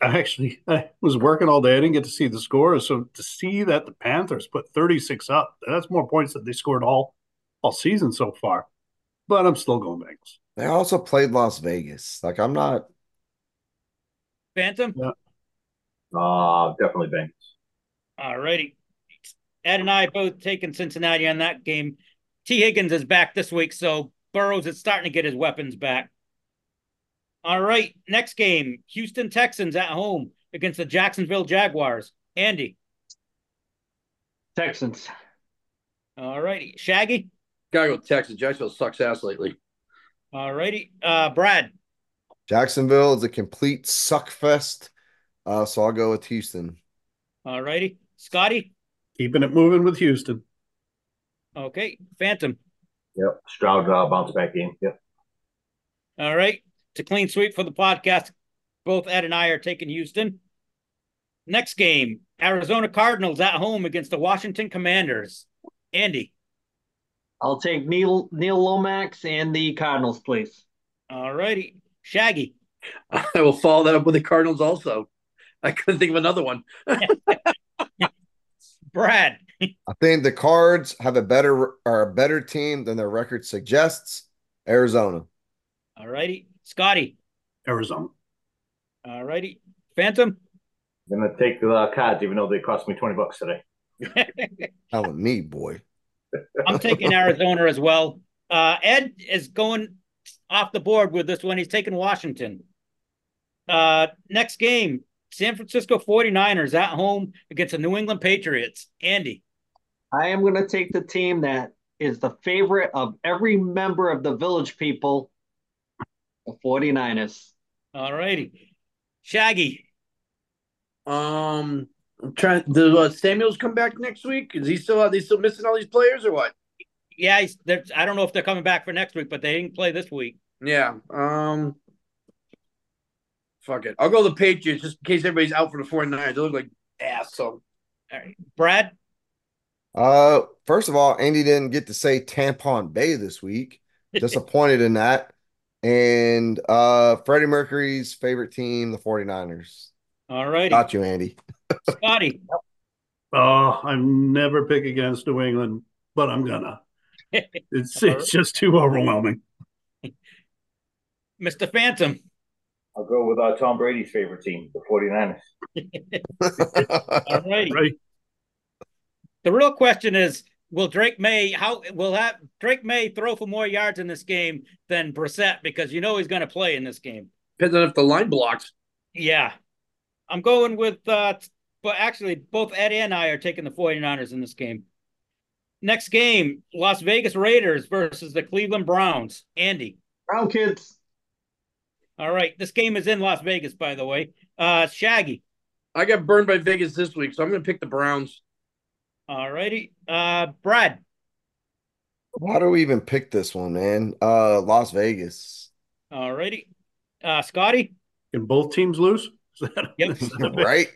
I was working all day. I didn't get to see the scores. So to see that the Panthers put 36 up, that's more points than they scored all season so far. But I'm still going Bengals. They also played Las Vegas. Like, I'm not. Phantom? Yeah. Definitely Bengals. All righty. Ed and I both taking Cincinnati on that game. T. Higgins is back this week, so Burrows is starting to get his weapons back. All right. Next game, Houston Texans at home against the Jacksonville Jaguars. Andy. Texans. All righty. Shaggy. Gotta go Texans. Jacksonville sucks ass lately. All righty. Brad. Jacksonville is a complete suck fest. So I'll go with Houston. All righty. Scotty. Keeping it moving with Houston. Okay. Phantom. Yep. Stroud bounce back game. Yep. All right. It's a clean sweep for the podcast. Both Ed and I are taking Houston. Next game, Arizona Cardinals at home against the Washington Commanders. Andy. I'll take Neil Lomax and the Cardinals, please. All righty. Shaggy. I will follow that up with the Cardinals also. I couldn't think of another one. Brad. I think the Cards have a better team than their record suggests. Arizona. All righty. Scotty. Arizona. All righty. Phantom. I'm gonna take the Cards, even though they cost me $20 today. Telling me, boy. I'm taking Arizona as well. Ed is going off the board with this one. He's taking Washington. Next game, San Francisco 49ers at home against the New England Patriots. Andy. I am going to take the team that is the favorite of every member of the Village People, the 49ers. All righty. Shaggy. I'm trying. Does Samuels come back next week? Is he still? Are they still missing all these players or what? Yeah, I don't know if they're coming back for next week, but they didn't play this week. Yeah. Fuck it. I'll go the Patriots just in case everybody's out for the 49ers. They look like ass. So, all right. Brad. First of all, Andy didn't get to say Tampon Bay this week. Disappointed in that. And Freddie Mercury's favorite team, the 49ers. All righty. Got you, Andy. Scotty. I'm never pick against New England, but I'm gonna. It's just too overwhelming. Mr. Phantom. I'll go with Tom Brady's favorite team, the 49ers. All righty. Right. The real question is, will Drake May throw for more yards in this game than Brissett? Because you know he's going to play in this game. depends on if the line blocks. Yeah. I'm going with, but actually, both Ed and I are taking the 49ers in this game. Next game, Las Vegas Raiders versus the Cleveland Browns. Andy. Brown kids. All right. This game is in Las Vegas, by the way. Shaggy. I got burned by Vegas this week, so I'm going to pick the Browns. All righty. Brad. Why do we even pick this one, man? Las Vegas. All righty. Scotty. Can both teams lose? Yep. Right?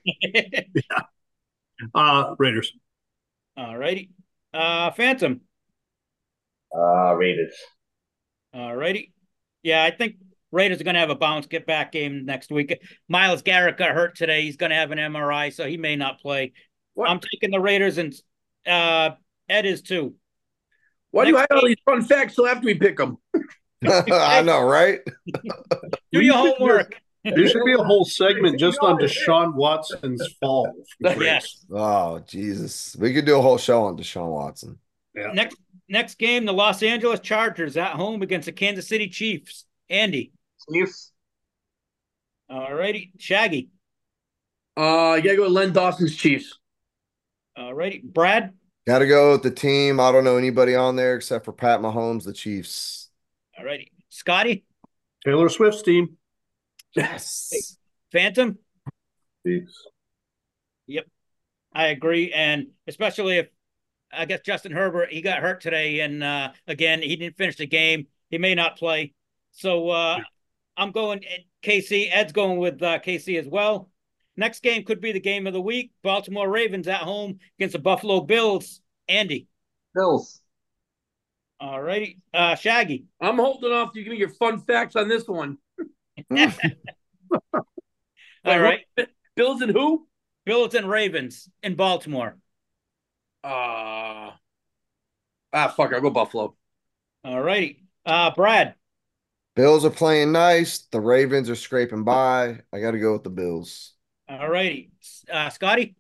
Yeah. Raiders. All righty. Phantom. Raiders. All righty. Yeah, I think Raiders are going to have a bounce get back game next week. Myles Garrett got hurt today. He's going to have an MRI, so he may not play. What? I'm taking the Raiders, and Ed is too. Why do I have all these fun facts till after we pick them? I know, right? Do your homework. There should be a whole segment just on Deshaun Watson's fall. Yes. Oh, Jesus. We could do a whole show on Deshaun Watson. Yeah. Next game, the Los Angeles Chargers at home against the Kansas City Chiefs. Andy. Chiefs. All righty. Shaggy. You got to go with Len Dawson's Chiefs. All righty. Brad. Got to go with the team. I don't know anybody on there except for Pat Mahomes, the Chiefs. All righty. Scotty. Taylor Swift's team. Yes. Phantom. Chiefs. Yep. I agree. And especially if, I guess, Justin Herbert, he got hurt today. And again, he didn't finish the game. He may not play. So I'm going KC. Ed's going with KC as well. Next game could be the game of the week. Baltimore Ravens at home against the Buffalo Bills. Andy. Bills. All righty. Shaggy. I'm holding off. You give me your fun facts on this one. All right. Bills and who? Bills and Ravens in Baltimore. Fuck. I'll go Buffalo. All righty. Brad. Bills are playing nice. The Ravens are scraping by. I got to go with the Bills. All righty. Scotty?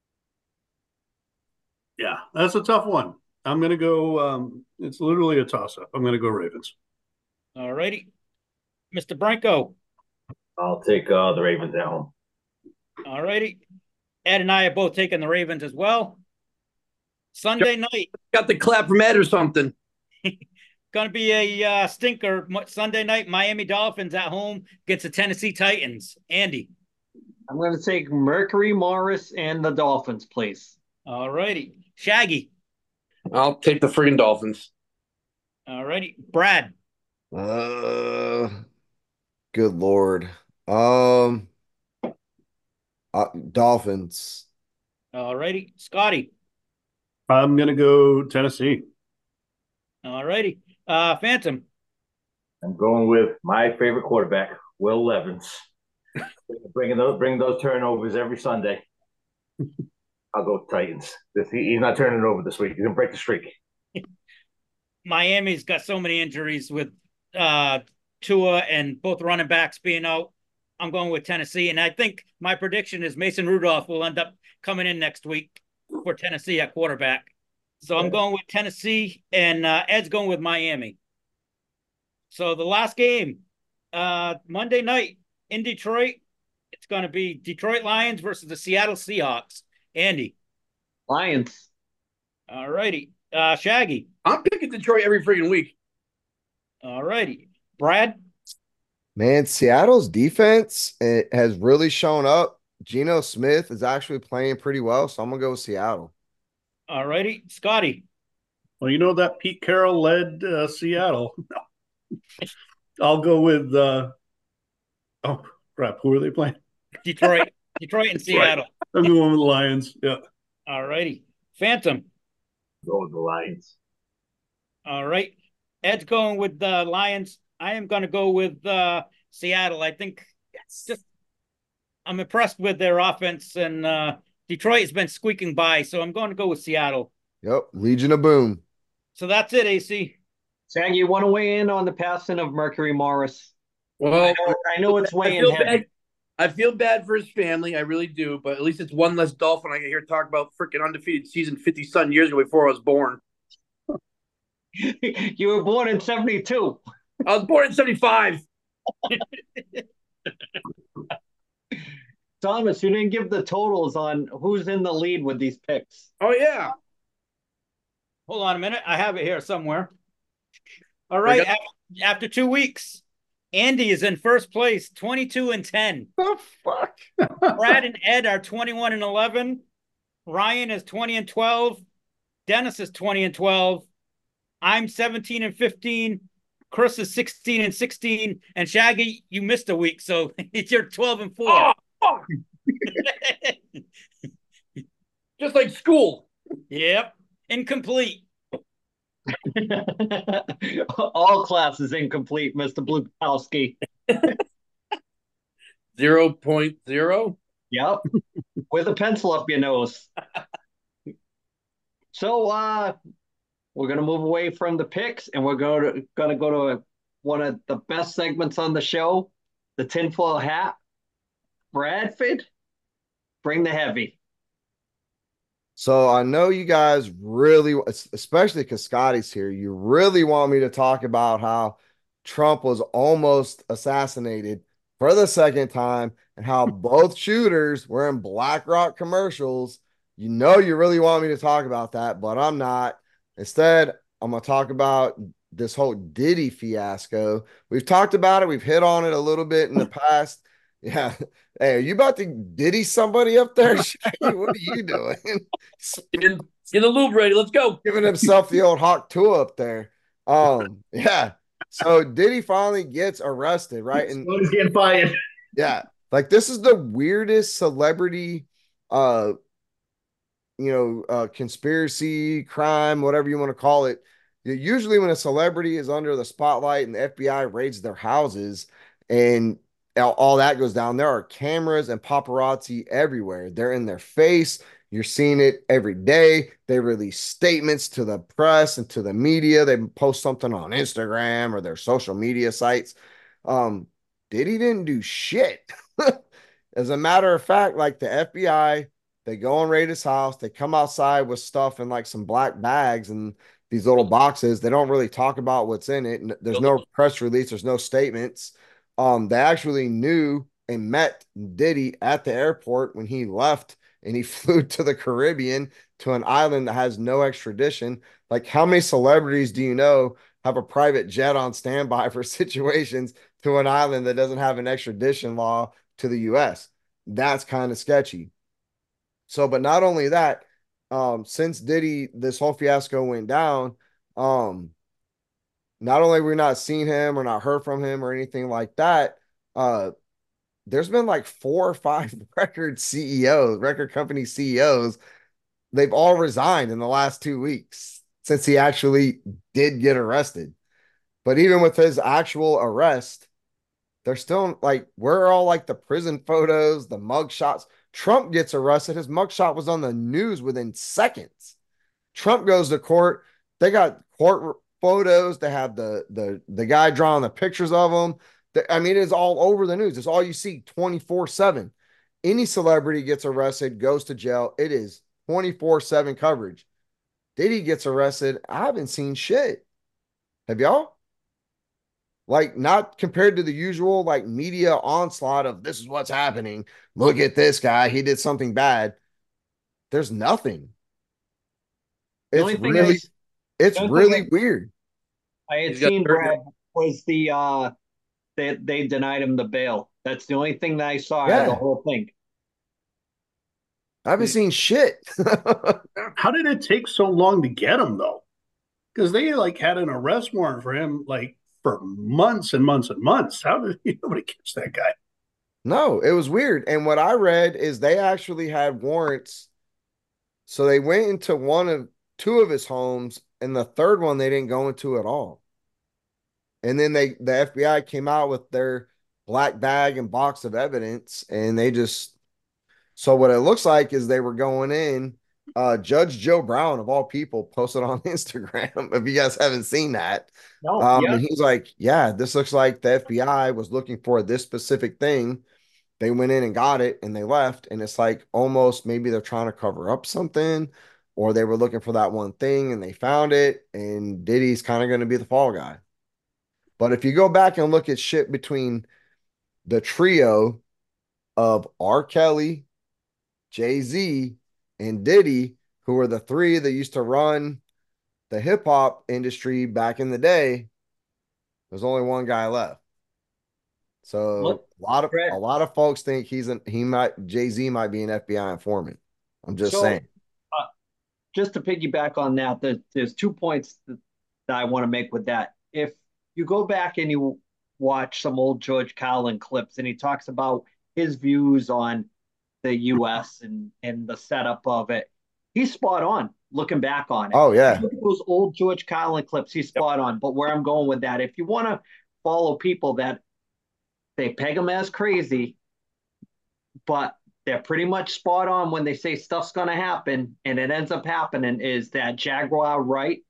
Yeah, that's a tough one. I'm going to go, it's literally a toss-up. I'm going to go Ravens. All righty. Mr. Branco? I'll take the Ravens at home. All righty. Ed and I are both taking the Ravens as well. Sunday night. Got the clap from Ed or something. Going to be a stinker. Sunday night, Miami Dolphins at home against the Tennessee Titans. Andy. I'm going to take Mercury Morris and the Dolphins, please. All righty. Shaggy. I'll take the friggin' Dolphins. All righty. Brad. Good Lord. Dolphins. All righty. Scotty. I'm going to go Tennessee. All righty. Phantom. I'm going with my favorite quarterback, Will Levis. Bring those turnovers every Sunday. I'll go Titans. He's not turning it over this week. He's going to break the streak. Miami's got so many injuries with Tua and both running backs being out. I'm going with Tennessee, and I think my prediction is Mason Rudolph will end up coming in next week for Tennessee at quarterback. So I'm going with Tennessee, and Ed's going with Miami. So the last game, Monday night in Detroit, it's going to be Detroit Lions versus the Seattle Seahawks. Andy. Lions. All righty. Shaggy. I'm picking Detroit every freaking week. All righty. Brad. Man, Seattle's defense has really shown up. Geno Smith is actually playing pretty well, so I'm going to go with Seattle. All righty. Scotty. Well, you know that Pete Carroll led Seattle. I'll go with oh crap, who are they playing? Detroit and Seattle. I'm going with the Lions. Yeah. All righty. Phantom. Go with the Lions. All right. Ed's going with the Lions. I am going to go with Seattle. I think I'm impressed with their offense, and Detroit has been squeaking by, so I'm going to go with Seattle. Yep, Legion of Boom. So that's it, AC. Shaggy, you want to weigh in on the passing of Mercury Morris? Well, I know it's weighing heavy. I feel bad for his family. I really do. But at least it's one less Dolphin I can hear talk about freaking undefeated season 50-some years ago before I was born. You were born in 72. I was born in 75. Thomas, you didn't give the totals on who's in the lead with these picks. Oh, yeah. Hold on a minute. I have it here somewhere. All right. After 2 weeks, Andy is in first place, 22-10. The fuck? Brad and Ed are 21-11. Ryan is 20-12. Dennis is 20-12. I'm 17-15. Chris is 16-16. And Shaggy, you missed a week, so you're 12-4. Oh, fuck. Just like school. Yep. Incomplete. All classes incomplete, Mr. Blukowski. 0.0. Yep. With a pencil up your nose. So we're gonna move away from the picks, and we're gonna go to one of the best segments on the show, the tinfoil hat. Bradford, bring the heavy. So I know you guys really, especially because Scotty's here, you really want me to talk about how Trump was almost assassinated for the second time and how both shooters were in BlackRock commercials. You know you really want me to talk about that, but I'm not. Instead, I'm going to talk about this whole Diddy fiasco. We've talked about it. We've hit on it a little bit in the past. Yeah. Hey, are you about to Diddy somebody up there, Shaggy? What are you doing? Get the lube ready. Let's go. Giving himself the old Hawk 2 up there. Yeah. So Diddy finally gets arrested, right? And he's getting fired. Yeah. Like this is the weirdest celebrity conspiracy, crime, whatever you want to call it. Usually when a celebrity is under the spotlight and the FBI raids their houses and all that goes down, there are cameras and paparazzi everywhere. They're in their face. You're seeing it every day. They release statements to the press and to the media. They post something on Instagram or their social media sites. Diddy didn't do shit. As a matter of fact, like the FBI, they go and raid his house. They come outside with stuff in like some black bags and these little boxes. They don't really talk about what's in it. And there's no press release. There's no statements. They actually knew and met Diddy at the airport when he left and he flew to the Caribbean to an island that has no extradition. Like, how many celebrities do you know have a private jet on standby for situations to an island that doesn't have an extradition law to the US? That's kind of sketchy. So, but not only that, since Diddy, this whole fiasco went down, not only we not seen him or not heard from him or anything like that, there's been like 4 or 5 record company CEOs. They've all resigned in the last 2 weeks since he actually did get arrested. But even with his actual arrest, they're still like, where are all like the prison photos, the mug shots? Trump gets arrested. His mugshot was on the news within seconds. Trump goes to court. They got court photos. They have the guy drawing the pictures of him. I mean, it's all over the news. It's all you see 24/7. Any celebrity gets arrested, goes to jail. It is 24/7 coverage. Diddy gets arrested. I haven't seen shit. Have y'all? Like, not compared to the usual like media onslaught of this is what's happening. Look at this guy. He did something bad. There's nothing. It's really weird. I had seen, Brad, was they denied him the bail. That's the only thing that I saw out of the whole thing. I haven't seen shit. How did it take so long to get him though? Because they like had an arrest warrant for him like for months and months and months. How did nobody catch that guy? No, it was weird. And what I read is they actually had warrants. So they went into two of his homes, and the third one they didn't go into at all. And then the FBI came out with their black bag and box of evidence, and they just, so what it looks like is they were going in. Judge Joe Brown, of all people, posted on Instagram. If you guys haven't seen that, and he's like, "Yeah, this looks like the FBI was looking for this specific thing. They went in and got it, and they left. And it's like almost maybe they're trying to cover up something, or they were looking for that one thing and they found it. And Diddy's kind of going to be the fall guy. But if you go back and look at shit between the trio of R. Kelly, Jay-Z, and Diddy, who were the three that used to run the hip hop industry back in the day, there's only one guy left. So a lot of folks think Jay-Z might be an FBI informant. I'm just saying. Just to piggyback on that, there's 2 points that I want to make with that. If you go back and you watch some old George Carlin clips, and he talks about his views on the U.S. and the setup of it, he's spot on looking back on it. Oh, yeah. Those old George Carlin clips, he's spot on. But where I'm going with that, if you want to follow people that they peg them as crazy, but they're pretty much spot on when they say stuff's going to happen, and it ends up happening, is that Jaguar Wright,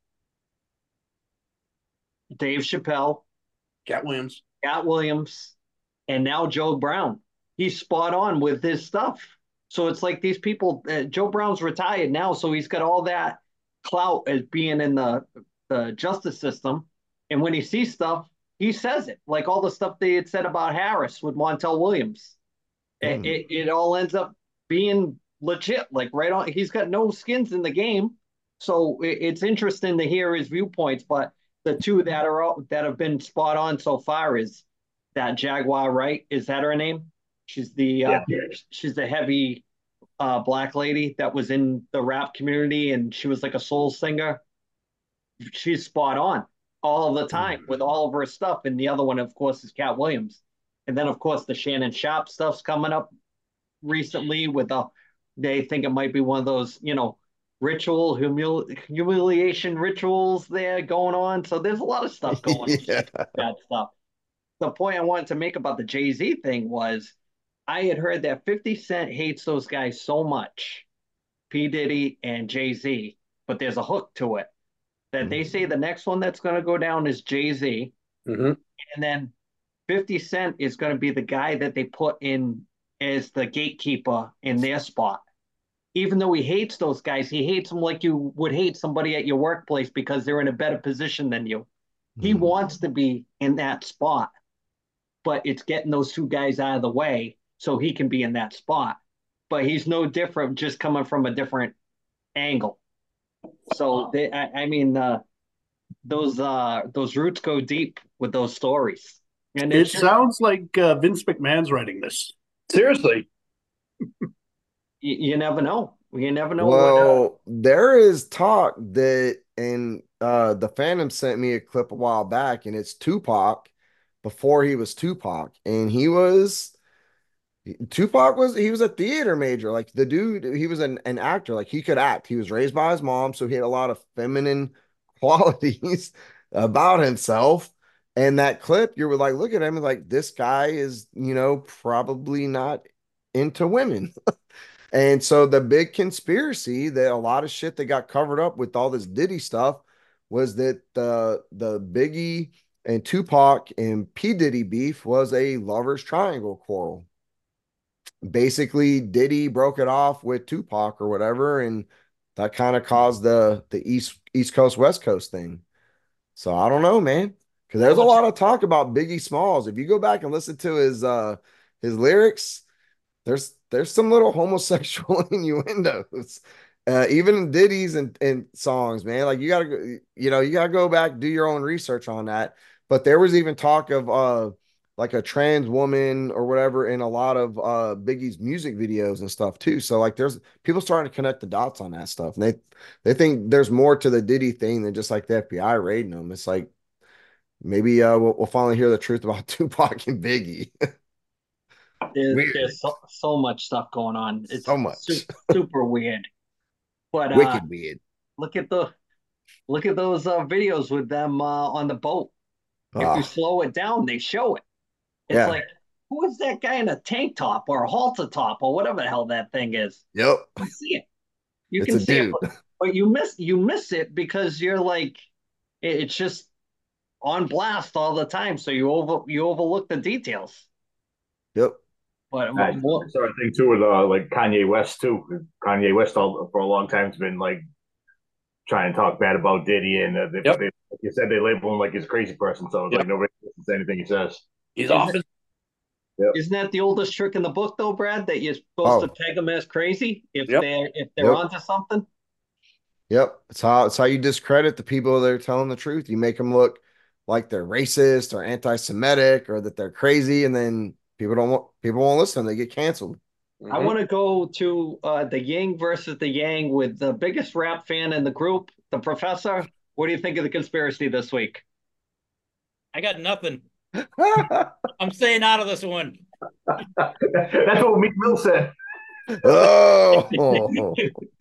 Dave Chappelle, Cat Williams, and now Joe Brown. He's spot on with his stuff. So it's like these people, Joe Brown's retired now, so he's got all that clout as being in the justice system. And when he sees stuff, he says it. Like all the stuff they had said about Harris with Montel Williams. It all ends up being legit, like right on. He's got no skins in the game. So it's interesting to hear his viewpoints, but the two that have been spot on so far is that Jaguar Wright. Is that her name? She's the heavy black lady that was in the rap community, and she was like a soul singer. She's spot on all of the time with all of her stuff. And the other one, of course, is Cat Williams. And then, of course, the Shannon Sharpe stuff's coming up recently with they think it might be one of those, ritual humiliation rituals there going on. So there's a lot of stuff going on. Bad stuff. The point I wanted to make about the Jay-Z thing was I had heard that 50 Cent hates those guys so much, P. Diddy and Jay-Z, but there's a hook to it that they say the next one that's going to go down is Jay-Z. And then 50 Cent is going to be the guy that they put in as the gatekeeper in their spot. Even though he hates those guys, he hates them like you would hate somebody at your workplace because they're in a better position than you. He wants to be in that spot. but it's getting those two guys out of the way so he can be in that spot. But he's no different, just coming from a different angle. So I mean, those roots go deep with those stories, and It sounds like Vince McMahon's writing this. Seriously. You never know. You never know. Well, there is talk that, and the Phantom sent me a clip a while back, and it's Tupac before he was Tupac, and he was a theater major. Like the dude, he was an actor. Like he could act. He was raised by his mom, so he had a lot of feminine qualities about himself. And that clip, you were like, look at him, and like this guy is, probably not into women. And so the big conspiracy that a lot of shit that got covered up with all this Diddy stuff was that the Biggie and Tupac and P Diddy beef was a lovers triangle quarrel. Basically, Diddy broke it off with Tupac or whatever, and that kind of caused the East Coast West Coast thing. So I don't know, man, because there's a lot of talk about Biggie Smalls. If you go back and listen to his lyrics, there's some little homosexual innuendos, even in ditties and songs, man. Like you gotta go back, do your own research on that. But there was even talk of like a trans woman or whatever in a lot of Biggie's music videos and stuff too. So like there's people starting to connect the dots on that stuff, and they think there's more to the Diddy thing than just like the FBI raiding them. It's like maybe we'll finally hear the truth about Tupac and Biggie. There's so much stuff going on. It's so much super weird. But wicked weird. Look at those videos with them on the boat. If you slow it down, they show it. It's like, who is that guy in a tank top or a halter top or whatever the hell that thing is? Yep. You see it. You can see it, but you miss it because you're like, it's just on blast all the time. So you overlook the details. Yep. But I saw a thing too with like Kanye West too. Kanye West for a long time has been like trying to talk bad about Diddy, and they, like you said, they label him like he's a crazy person. So it's like nobody listens to anything he says. He's off. Isn't that the oldest trick in the book, though, Brad? That you're supposed to tag them as crazy if they're onto something. Yep, it's how you discredit the people that are telling the truth. You make them look like they're racist or anti-Semitic or that they're crazy, and then people won't listen. They get canceled. I want to go to the Yin versus the Yang with the biggest rap fan in the group, the Professor. What do you think of the conspiracy this week? I got nothing. I'm staying out of this one. That's what Meek Mill said. Oh.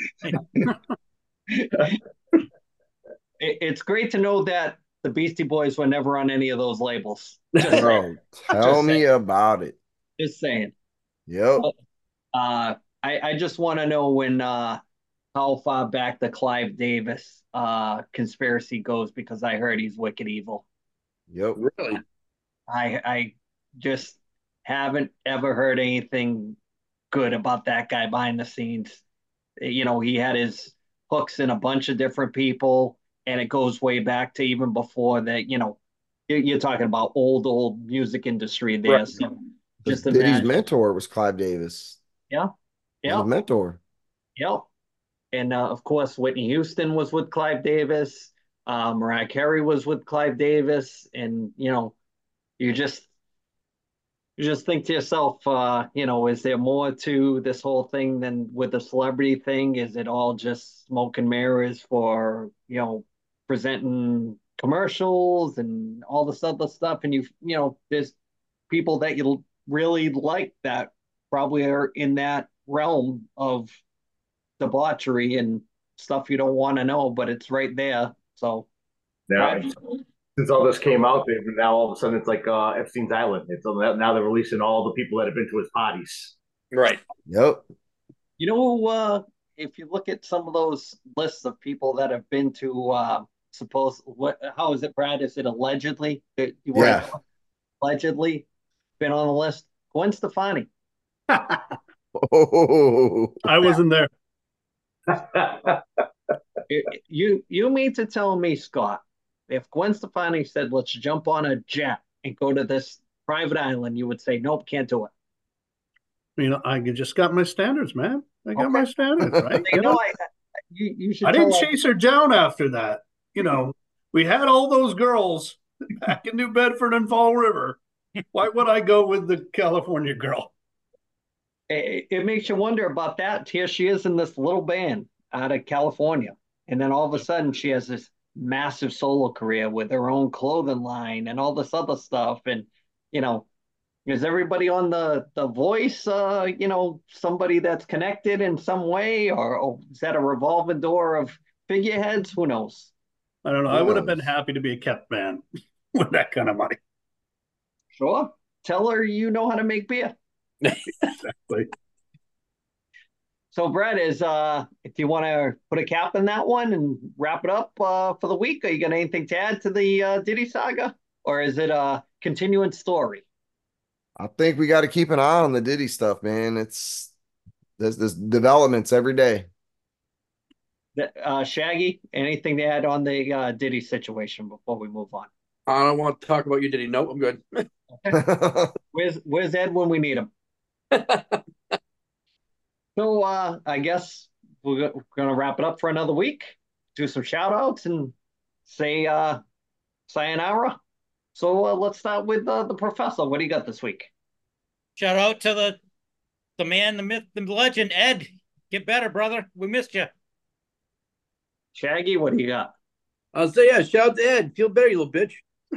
It's great to know that the Beastie Boys were never on any of those labels. Bro, tell me about it. Just saying. Yep. I just want to know when how far back the Clive Davis conspiracy goes, because I heard he's wicked evil. Yep. Really? I just haven't ever heard anything good about that guy behind the scenes. You know, he had his hooks in a bunch of different people, and it goes way back to even before that. You know, you're talking about old music industry there. Right. So just Diddy's mentor was Clive Davis. Yeah. His mentor. Yep. And of course, Whitney Houston was with Clive Davis. Mariah Carey was with Clive Davis, and you know, you just think to yourself, you know, is there more to this whole thing than with the celebrity thing? Is it all just smoke and mirrors for, you know, presenting commercials and all this other stuff? And you know, there's people that you really like that probably are in that realm of debauchery and stuff you don't want to know, but it's right there. So yeah. Since all this came out, now all of a sudden it's like Epstein's Island. It's now they're releasing all the people that have been to his parties. Right. Yep. You know, if you look at some of those lists of people that have been to how is it, Brad? Is it allegedly? Yeah. Allegedly been on the list. Gwen Stefani. Oh, I wasn't there. You mean to tell me, Scott, if Gwen Stefani said, let's jump on a jet and go to this private island, you would say, nope, can't do it. I just got my standards, man. I got Okay. my standards, right? You should I tell didn't her. chase her down after that. We had all those girls back in New Bedford and Fall River. Why would I go with the California girl? It makes you wonder about that. Here she is in this little band out of California. And then all of a sudden she has this massive solo career with her own clothing line and all this other stuff. And, is everybody on the Voice, somebody that's connected in some way? Or is that a revolving door of figureheads? Who knows? I don't know. I would have been happy to be a kept man with that kind of money. Sure. Tell her you know how to make beer. Exactly. So, Brett, if you want to put a cap in that one and wrap it up for the week, are you got anything to add to the Diddy saga, or is it a continuing story? I think we got to keep an eye on the Diddy stuff, man. There's developments every day. Shaggy, anything to add on the Diddy situation before we move on? I don't want to talk about you, Diddy. No, I'm good. Where's Ed when we need him? So I guess we're going to wrap it up for another week, do some shout outs and say sayonara. So let's start with the professor. What do you got this week? Shout out to the man, the myth, the legend, Ed. Get better, brother. We missed you. Shaggy, what do you got? I'll say, shout out to Ed. Feel better, you little bitch.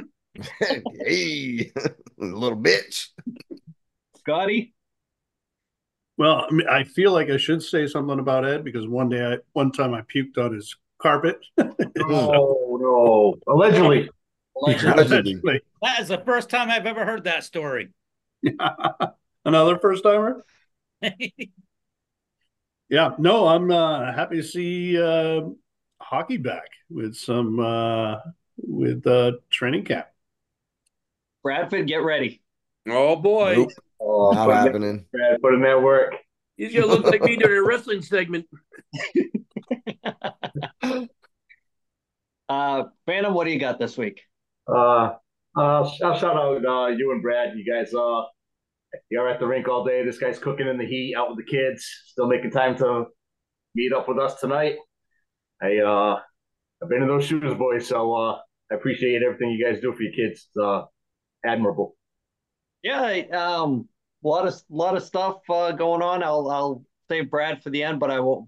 Hey, little bitch. Scotty? Well, I feel like I should say something about Ed because one time I puked on his carpet. Oh, no. Allegedly. Allegedly. That is the first time I've ever heard that story. Another first timer? Yeah, no, I'm happy to see hockey back with some training camp. Bradford, get ready. Oh, boy. Nope. Oh, Not happening. Put in that work. He's going to look like me during a wrestling segment. Phantom, what do you got this week? I'll shout out you and Brad. You guys, you're at the rink all day. This guy's cooking in the heat, out with the kids, still making time to meet up with us tonight. I've been in those shoes, boys, so I appreciate everything you guys do for your kids. It's admirable. Yeah, a lot of stuff going on. I'll save Brad for the end, but I will,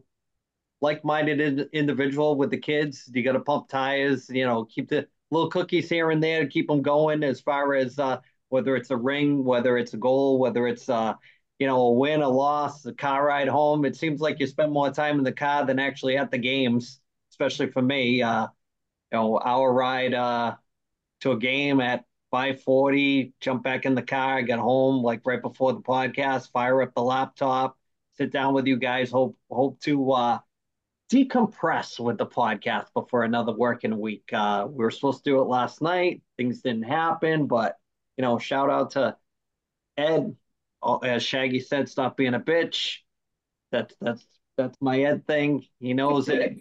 like-minded individual with the kids. You got to pump tires, keep the little cookies here and there to keep them going as far as whether it's a ring, whether it's a goal, whether it's a win, a loss, a car ride home. It seems like you spend more time in the car than actually at the games, especially for me. Our ride to a game at 5:40, jump back in the car, get home like right before the podcast, fire up the laptop, sit down with you guys, hope to decompress with the podcast before another working week. We were supposed to do it last night. Things didn't happen, but shout out to Ed. As Shaggy said, stop being a bitch. That's my Ed thing. He knows it.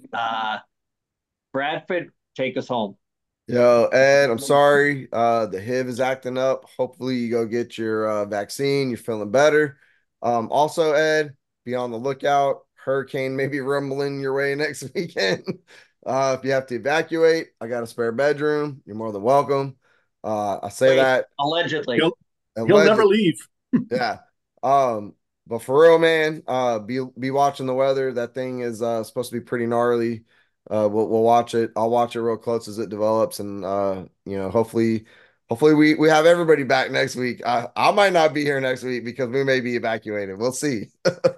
Bradford, take us home. Yo, Ed, I'm sorry. The HIV is acting up. Hopefully you go get your vaccine. You're feeling better. Also, Ed, be on the lookout. Hurricane may be rumbling your way next weekend. If you have to evacuate, I got a spare bedroom. You're more than welcome. I say that allegedly. He'll never leave. Yeah. But for real, man, be watching the weather. That thing is supposed to be pretty gnarly. We'll watch it. I'll watch it real close as it develops, and hopefully we have everybody back next week. I might not be here next week because we may be evacuated. We'll see.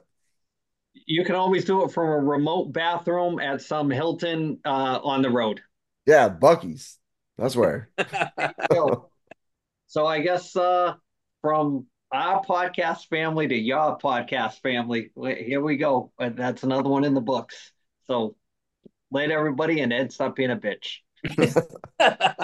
You can always do it from a remote bathroom at some Hilton on the road. Yeah, Buc-ee's. That's where. So I guess from our podcast family to your podcast family, here we go. That's another one in the books. So later, everybody, and Ed, stop being a bitch.